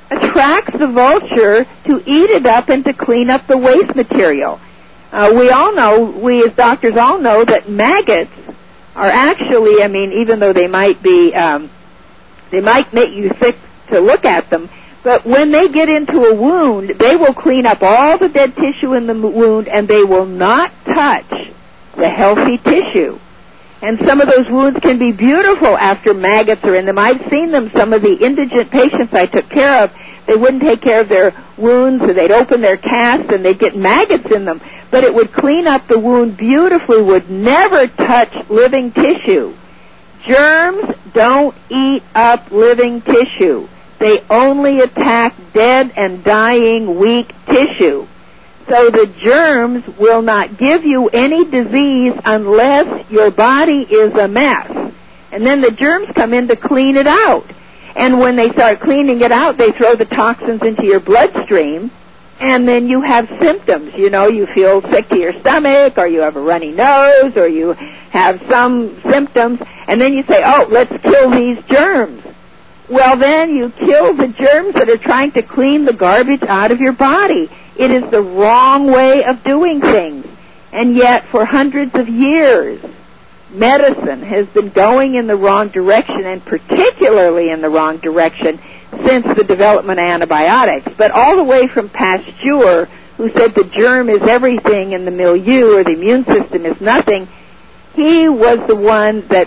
attracts the vulture to eat it up and to clean up the waste material. We all know, we as doctors all know, that maggots are actually, I mean, even though they might be, they might make you sick to look at them, but when they get into a wound, they will clean up all the dead tissue in the wound, and they will not touch the healthy tissue. And some of those wounds can be beautiful after maggots are in them. I've seen them, some of the indigent patients I took care of, they wouldn't take care of their wounds, so they'd open their casts and they'd get maggots in them. But it would clean up the wound beautifully, would never touch living tissue. Germs don't eat up living tissue. They only attack dead and dying weak tissue. So the germs will not give you any disease unless your body is a mess. And then the germs come in to clean it out. And when they start cleaning it out, they throw the toxins into your bloodstream, and then you have symptoms. You know, you feel sick to your stomach, or you have a runny nose, or you have some symptoms, and then you say, oh, let's kill these germs. Well, then you kill the germs that are trying to clean the garbage out of your body. It is the wrong way of doing things. And yet, for hundreds of years, medicine has been going in the wrong direction, and particularly in the wrong direction since the development of antibiotics. But all the way from Pasteur, who said the germ is everything and the milieu or the immune system is nothing, he was the one that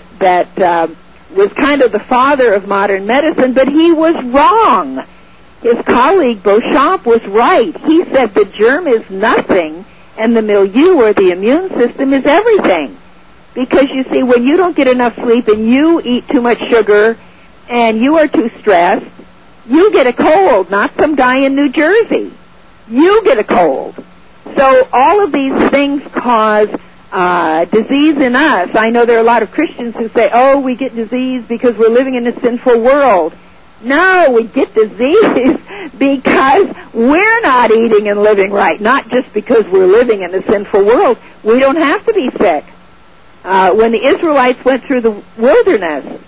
was kind of the father of modern medicine, but he was wrong. His colleague Beauchamp was right. He said the germ is nothing and the milieu or the immune system is everything. Because, you see, when you don't get enough sleep and you eat too much sugar and you are too stressed, you get a cold, not some guy in New Jersey. You get a cold. So all of these things cause disease in us. I know there are a lot of Christians who say, oh, we get disease because we're living in a sinful world. No, we get disease because we're not eating and living right, not just because we're living in a sinful world. We don't have to be sick. When the Israelites went through the wilderness,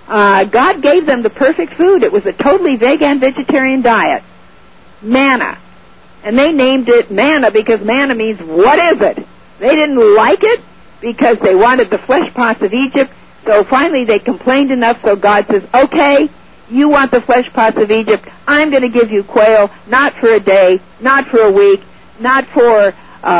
God gave them the perfect food. It was a totally vegan vegetarian diet. Manna. And they named it manna because manna means, what is it? They didn't like it because they wanted the flesh pots of Egypt. So finally they complained enough, so God says, okay, you want the flesh pots of Egypt. I'm going to give you quail, not for a day, not for a week, not for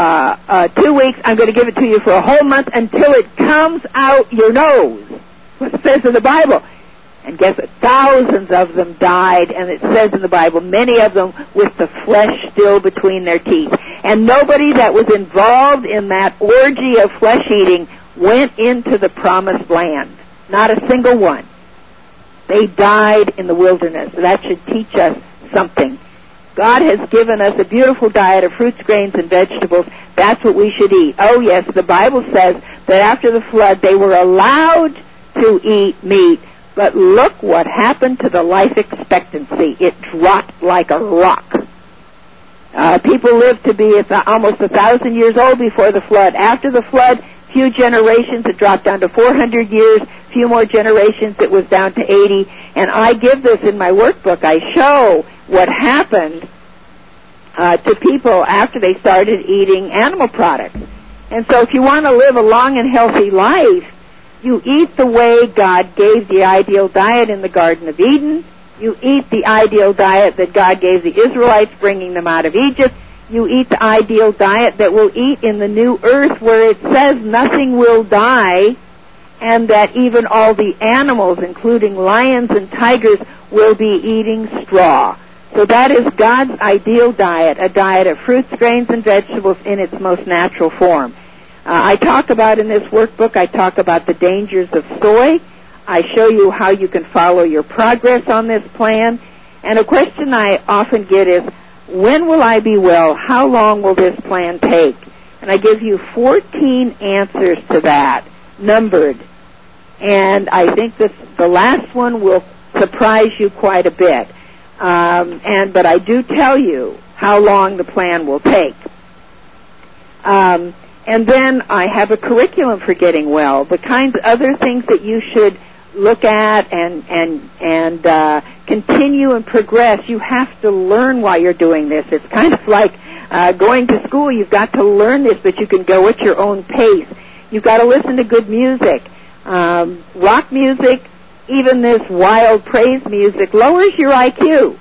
2 weeks. I'm going to give it to you for a whole month until it comes out your nose. What it says in the Bible. And guess what? Thousands of them died, and it says in the Bible, many of them with the flesh still between their teeth. And nobody that was involved in that orgy of flesh eating went into the promised land. Not a single one. They died in the wilderness. That should teach us something. God has given us a beautiful diet of fruits, grains, and vegetables. That's what we should eat. Oh, yes, the Bible says that after the flood they were allowed to eat meat, but look what happened to the life expectancy. It dropped like a rock. People lived to be almost 1,000 years old before the flood. After the flood, few generations, it dropped down to 400 years. Few more generations, it was down to 80. And I give this in my workbook. I show what happened to people after they started eating animal products. And so if you want to live a long and healthy life, you eat the way God gave the ideal diet in the Garden of Eden. You eat the ideal diet that God gave the Israelites, bringing them out of Egypt. You eat the ideal diet that we'll eat in the new earth, where it says nothing will die, and that even all the animals, including lions and tigers, will be eating straw. So that is God's ideal diet, a diet of fruits, grains, and vegetables in its most natural form. I talk about in this workbook, I talk about the dangers of soy. I show you how you can follow your progress on this plan. And a question I often get is, when will I be well? How long will this plan take? And I give you 14 answers to that, numbered. And I think that the last one will surprise you quite a bit. But I do tell you how long the plan will take. And then I have a curriculum for getting well, the kinds of other things that you should look at and continue and progress. You have to learn while you're doing this. It's kind of like going to school. You've got to learn this, but you can go at your own pace. You've got to listen to good music. Rock music, even this wild praise music, lowers your IQ.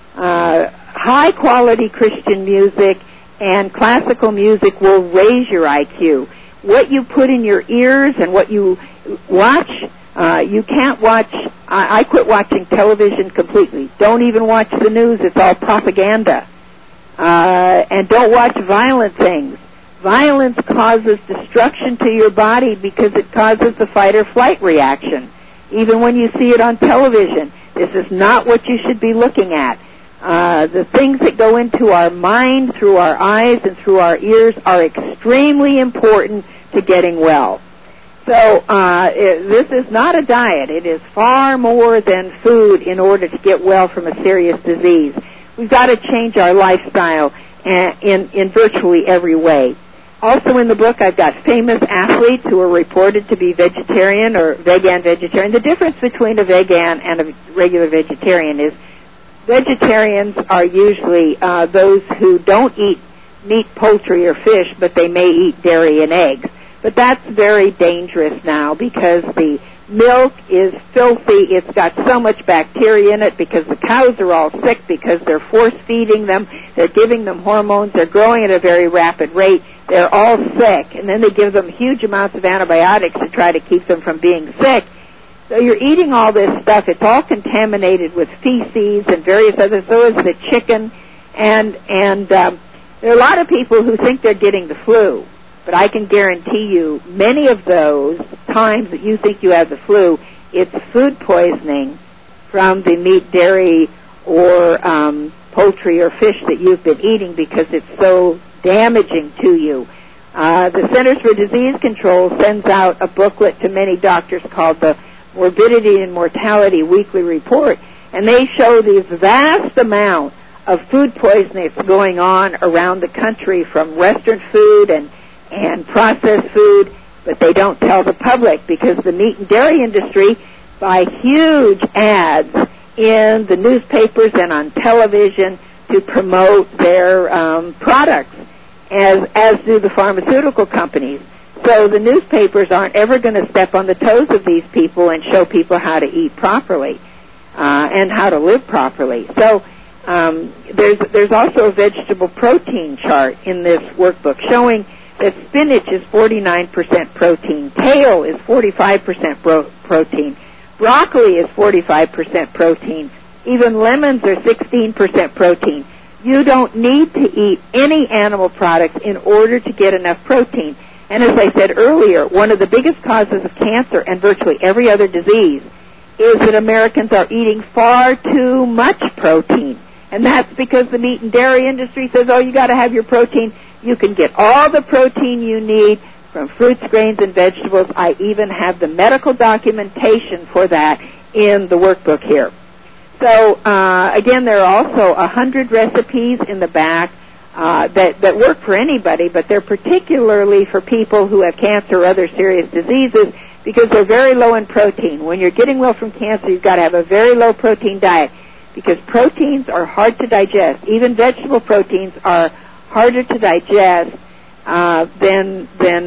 High-quality Christian music and classical music will raise your IQ. What you put in your ears and what you watch, you can't watch. I quit watching television completely. Don't even watch the news. It's all propaganda. And don't watch violent things. Violence causes destruction to your body because it causes the fight or flight reaction. Even when you see it on television, this is not what you should be looking at. The things that go into our mind through our eyes and through our ears are extremely important to getting well. So this is not a diet. It is far more than food in order to get well from a serious disease. We've got to change our lifestyle in virtually every way. Also in the book, I've got famous athletes who are reported to be vegetarian or vegan vegetarian. The difference between a vegan and a regular vegetarian is vegetarians are usually those who don't eat meat, poultry, or fish, but they may eat dairy and eggs. But that's very dangerous now because the milk is filthy. It's got so much bacteria in it because the cows are all sick because they're force-feeding them. They're giving them hormones. They're growing at a very rapid rate. They're all sick, and then they give them huge amounts of antibiotics to try to keep them from being sick. So you're eating all this stuff. It's all contaminated with feces and various other. So is the chicken, and there are a lot of people who think they're getting the flu. But I can guarantee you, many of those times that you think you have the flu, it's food poisoning from the meat, dairy, or poultry or fish that you've been eating because it's so damaging to you. The Centers for Disease Control sends out a booklet to many doctors called the Morbidity and Mortality Weekly Report, and they show this vast amount of food poisoning that's going on around the country from Western food and processed food, but they don't tell the public because the meat and dairy industry buy huge ads in the newspapers and on television to promote their products, as do the pharmaceutical companies. So the newspapers aren't ever going to step on the toes of these people and show people how to eat properly and how to live properly. So there's also a vegetable protein chart in this workbook showing that spinach is 49% protein, kale is 45% protein, broccoli is 45% protein, even lemons are 16% protein. You don't need to eat any animal products in order to get enough protein. And as I said earlier, one of the biggest causes of cancer and virtually every other disease is that Americans are eating far too much protein. And that's because the meat and dairy industry says, oh, you got to have your protein. You can get all the protein you need from fruits, grains, and vegetables. I even have the medical documentation for that in the workbook here. So, again, there are also 100 recipes in the back that work for anybody, but they're particularly for people who have cancer or other serious diseases because they're very low in protein. When you're getting well from cancer, you've got to have a very low protein diet because proteins are hard to digest. Even vegetable proteins are harder to digest than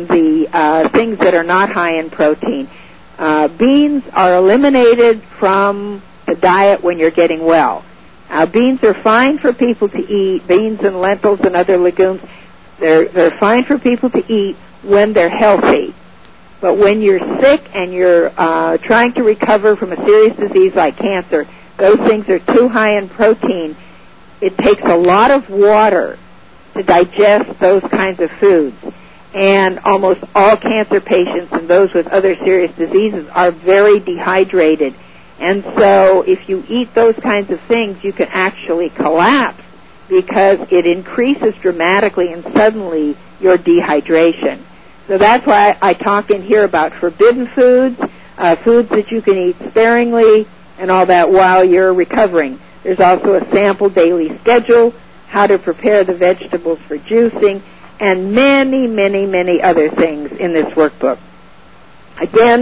the things that are not high in protein. Beans are eliminated from the diet when you're getting well. Beans are fine for people to eat. Beans and lentils and other legumes, they're fine for people to eat when they're healthy. But when you're sick and you're trying to recover from a serious disease like cancer, those things are too high in protein. It takes a lot of water to digest those kinds of foods. And almost all cancer patients and those with other serious diseases are very dehydrated. And so if you eat those kinds of things, you can actually collapse because it increases dramatically and suddenly your dehydration. So that's why I talk in here about forbidden foods, foods that you can eat sparingly, and all that while you're recovering. There's also a sample daily schedule, how to prepare the vegetables for juicing, and many, many, many other things in this workbook. Again,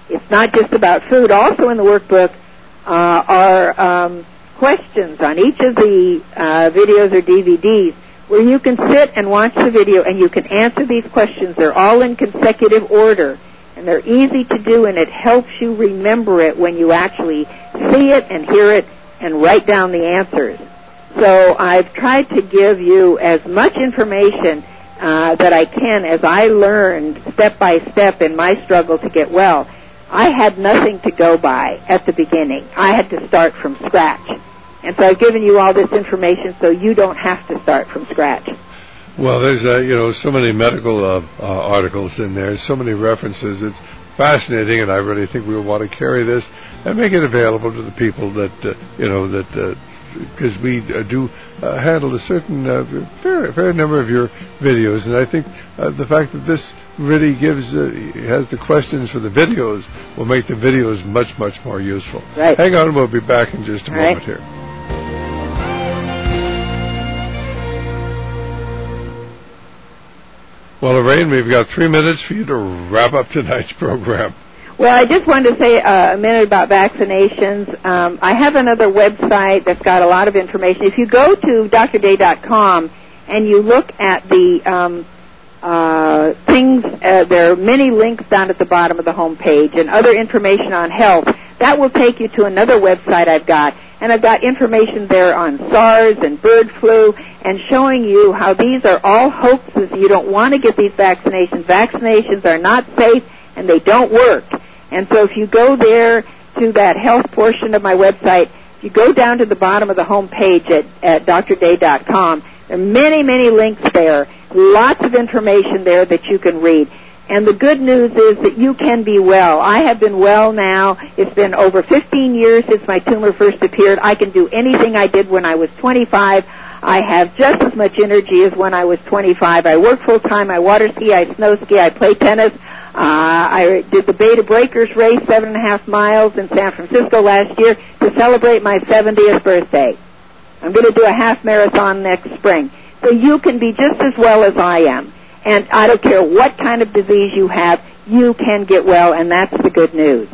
It's not just about food. Also in the workbook are questions on each of the videos or DVDs where you can sit and watch the video and you can answer these questions. They're all in consecutive order, and they're easy to do, and it helps you remember it when you actually see it and hear it and write down the answers. So I've tried to give you as much information that I can as I learned step by step in my struggle to get well. I had nothing to go by at the beginning. I had to start from scratch. And so I've given you all this information so you don't have to start from scratch. Well, there's so many medical articles in there, so many references. It's fascinating, and I really think we'll want to carry this and make it available to the people that because we do handle a certain fair number of your videos, and I think the fact that this really has the questions for the videos will make the videos much, much more useful. Right. Hang on, we'll be back in just a moment here. Well, Lorraine, we've got 3 minutes for you to wrap up tonight's program. Well, I just wanted to say a minute about vaccinations. I have another website that's got a lot of information. If you go to drday.com and you look at the things, there are many links down at the bottom of the home page and other information on health. That will take you to another website I've got. And I've got information there on SARS and bird flu and showing you how these are all hoaxes. You don't want to get these vaccinations. Vaccinations are not safe and they don't work. And so if you go there to that health portion of my website, if you go down to the bottom of the home page at drday.com, there are many, many links there, lots of information there that you can read. And the good news is that you can be well. I have been well now. It's been over 15 years since my tumor first appeared. I can do anything I did when I was 25. I have just as much energy as when I was 25. I work full time. I water ski. I snow ski. I play tennis. I did the Beta Breakers race, 7.5 miles in San Francisco last year to celebrate my 70th birthday. I'm going to do a half marathon next spring. So you can be just as well as I am. And I don't care what kind of disease you have, you can get well, and that's the good news.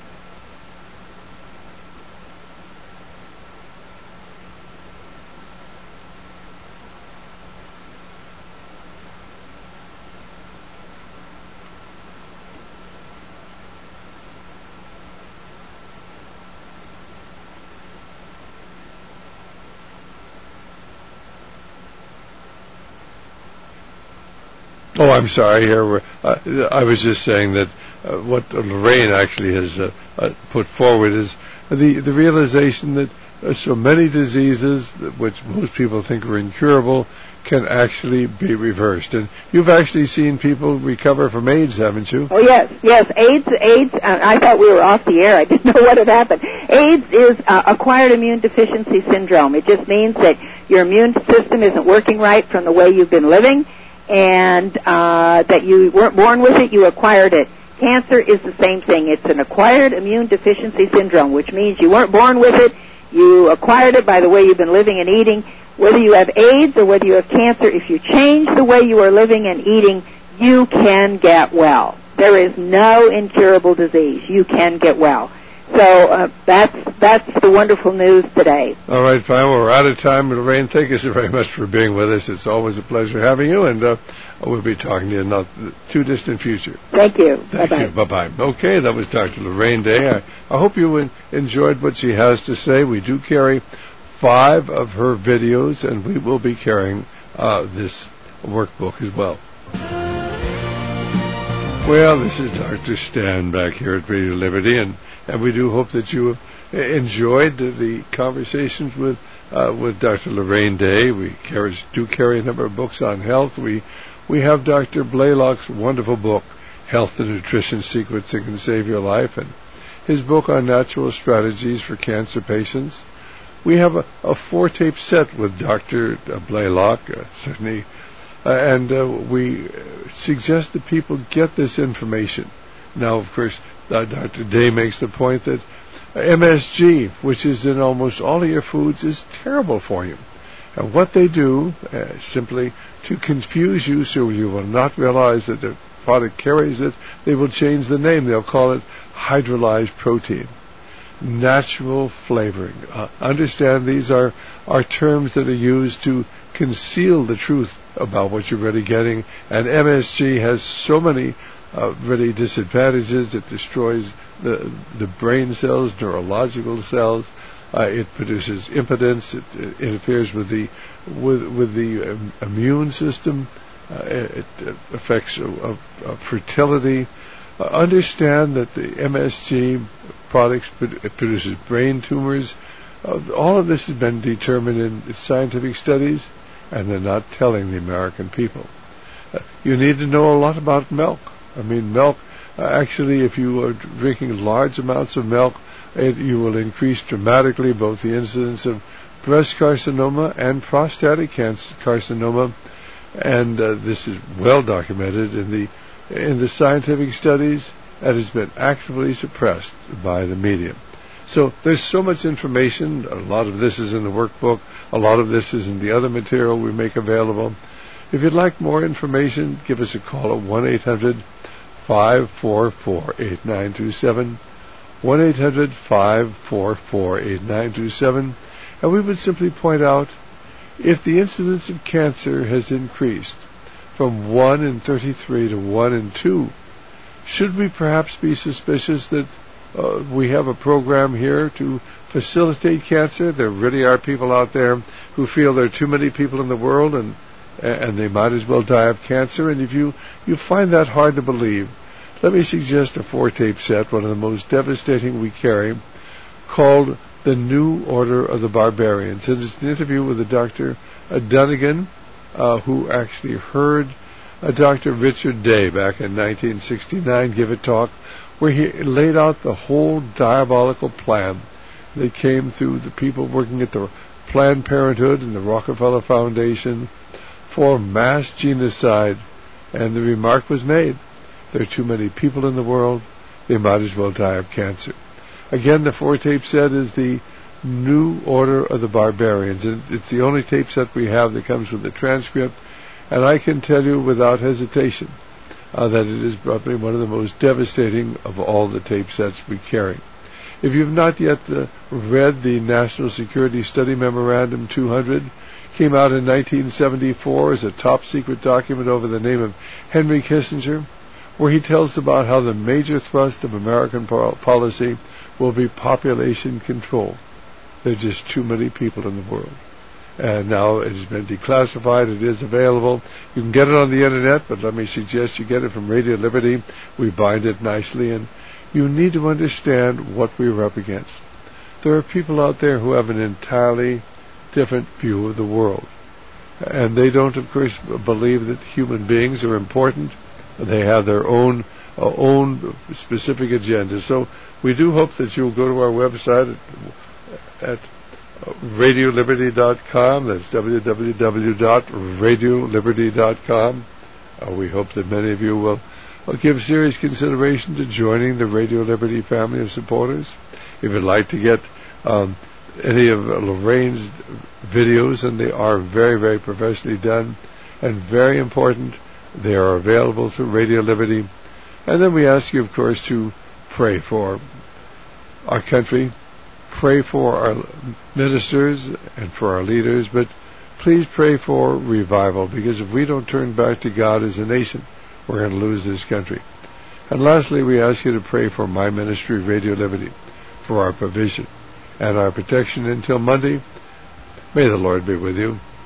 Oh, I'm sorry. Here, I was just saying that what Lorraine actually has put forward is the realization that so many diseases, which most people think are incurable, can actually be reversed. And you've actually seen people recover from AIDS, haven't you? Oh, yes. AIDS, I thought we were off the air. I didn't know what had happened. AIDS is acquired immune deficiency syndrome. It just means that your immune system isn't working right from the way you've been living, and that you weren't born with it, you acquired it. Cancer is the same thing. It's an acquired immune deficiency syndrome, which means you weren't born with it, you acquired it by the way you've been living and eating. Whether you have AIDS or whether you have cancer, if you change the way you are living and eating, you can get well. There is no incurable disease. You can get well. So that's the wonderful news today. All right, fine. Well, we're out of time. Lorraine, thank you so very much for being with us. It's always a pleasure having you, and we'll be talking to you in not too distant future. Thank you. Thank you. Bye-bye. Okay, that was Dr. Lorraine Day. I hope you enjoyed what she has to say. We do carry 5 of her videos, and we will be carrying this workbook as well. Well, this is Dr. Stan back here at Radio Liberty, and we do hope that you enjoyed the conversations with Dr. Lorraine Day. We do carry a number of books on health. We have Dr. Blaylock's wonderful book, Health and Nutrition Secrets That Can Save Your Life, and his book on natural strategies for cancer patients. We have a 4-tape set with Dr. Blaylock, certainly, and we suggest that people get this information. Now, of course, Dr. Day makes the point that MSG, which is in almost all of your foods, is terrible for you. And what they do, simply to confuse you so you will not realize that product carries it, they will change the name. They'll call it hydrolyzed protein. Natural flavoring. Understand these are terms that are used to conceal the truth about what you're really getting. And MSG has so many really disadvantages. It destroys the brain cells, neurological cells. It produces impotence. It interferes with the immune system. It affects fertility. Understand that the MSG products produces brain tumors. All of this has been determined in scientific studies, and they're not telling the American people. You need to know a lot about milk. I mean, milk, actually, if you are drinking large amounts of milk, you will increase dramatically both the incidence of breast carcinoma and prostatic carcinoma, and this is well documented in the scientific studies, and has been actively suppressed by the media. So there's so much information. A lot of this is in the workbook. A lot of this is in the other material we make available. If you'd like more information, give us a call at 1-800-544-8927, 1-800-544-8927, and we would simply point out, if the incidence of cancer has increased from 1 in 33 to 1 in 2, should we perhaps be suspicious that we have a program here to facilitate cancer? There really are people out there who feel there are too many people in the world and they might as well die of cancer. And if you find that hard to believe, let me suggest a 4-tape set, one of the most devastating we carry, called The New Order of the Barbarians. And it's an interview with a Dr. Dunnigan, who actually heard Dr. Richard Day back in 1969 give a talk where he laid out the whole diabolical plan that came through the people working at the Planned Parenthood and the Rockefeller Foundation for mass genocide. And the remark was made, there are too many people in the world, they might as well die of cancer. Again, the 4-tape set is The New Order of the Barbarians, and it's the only tape set we have that comes with a transcript, and I can tell you without hesitation that it is probably one of the most devastating of all the tape sets we carry. If you've not yet read the National Security Study Memorandum 200, came out in 1974 as a top-secret document over the name of Henry Kissinger, where he tells about how the major thrust of American policy will be population control. There are just too many people in the world. And now it has been declassified. It is available. You can get it on the Internet, but let me suggest you get it from Radio Liberty. We bind it nicely, and you need to understand what we're up against. There are people out there who have an entirely different view of the world. And they don't, of course, believe that human beings are important. They have their own specific agenda. So we do hope that you'll go to our website at radioliberty.com. That's www.radioliberty.com. We hope that many of you will give serious consideration to joining the Radio Liberty family of supporters. If you'd like to get any of Lorraine's videos, and they are very, very professionally done and very important, they are available through Radio Liberty. And then we ask you, of course, to pray for our country, pray for our ministers and for our leaders, but please pray for revival, because if we don't turn back to God as a nation, we're going to lose this country. And lastly, we ask you to pray for my ministry, Radio Liberty, for our provision and our protection until Monday. May the Lord be with you.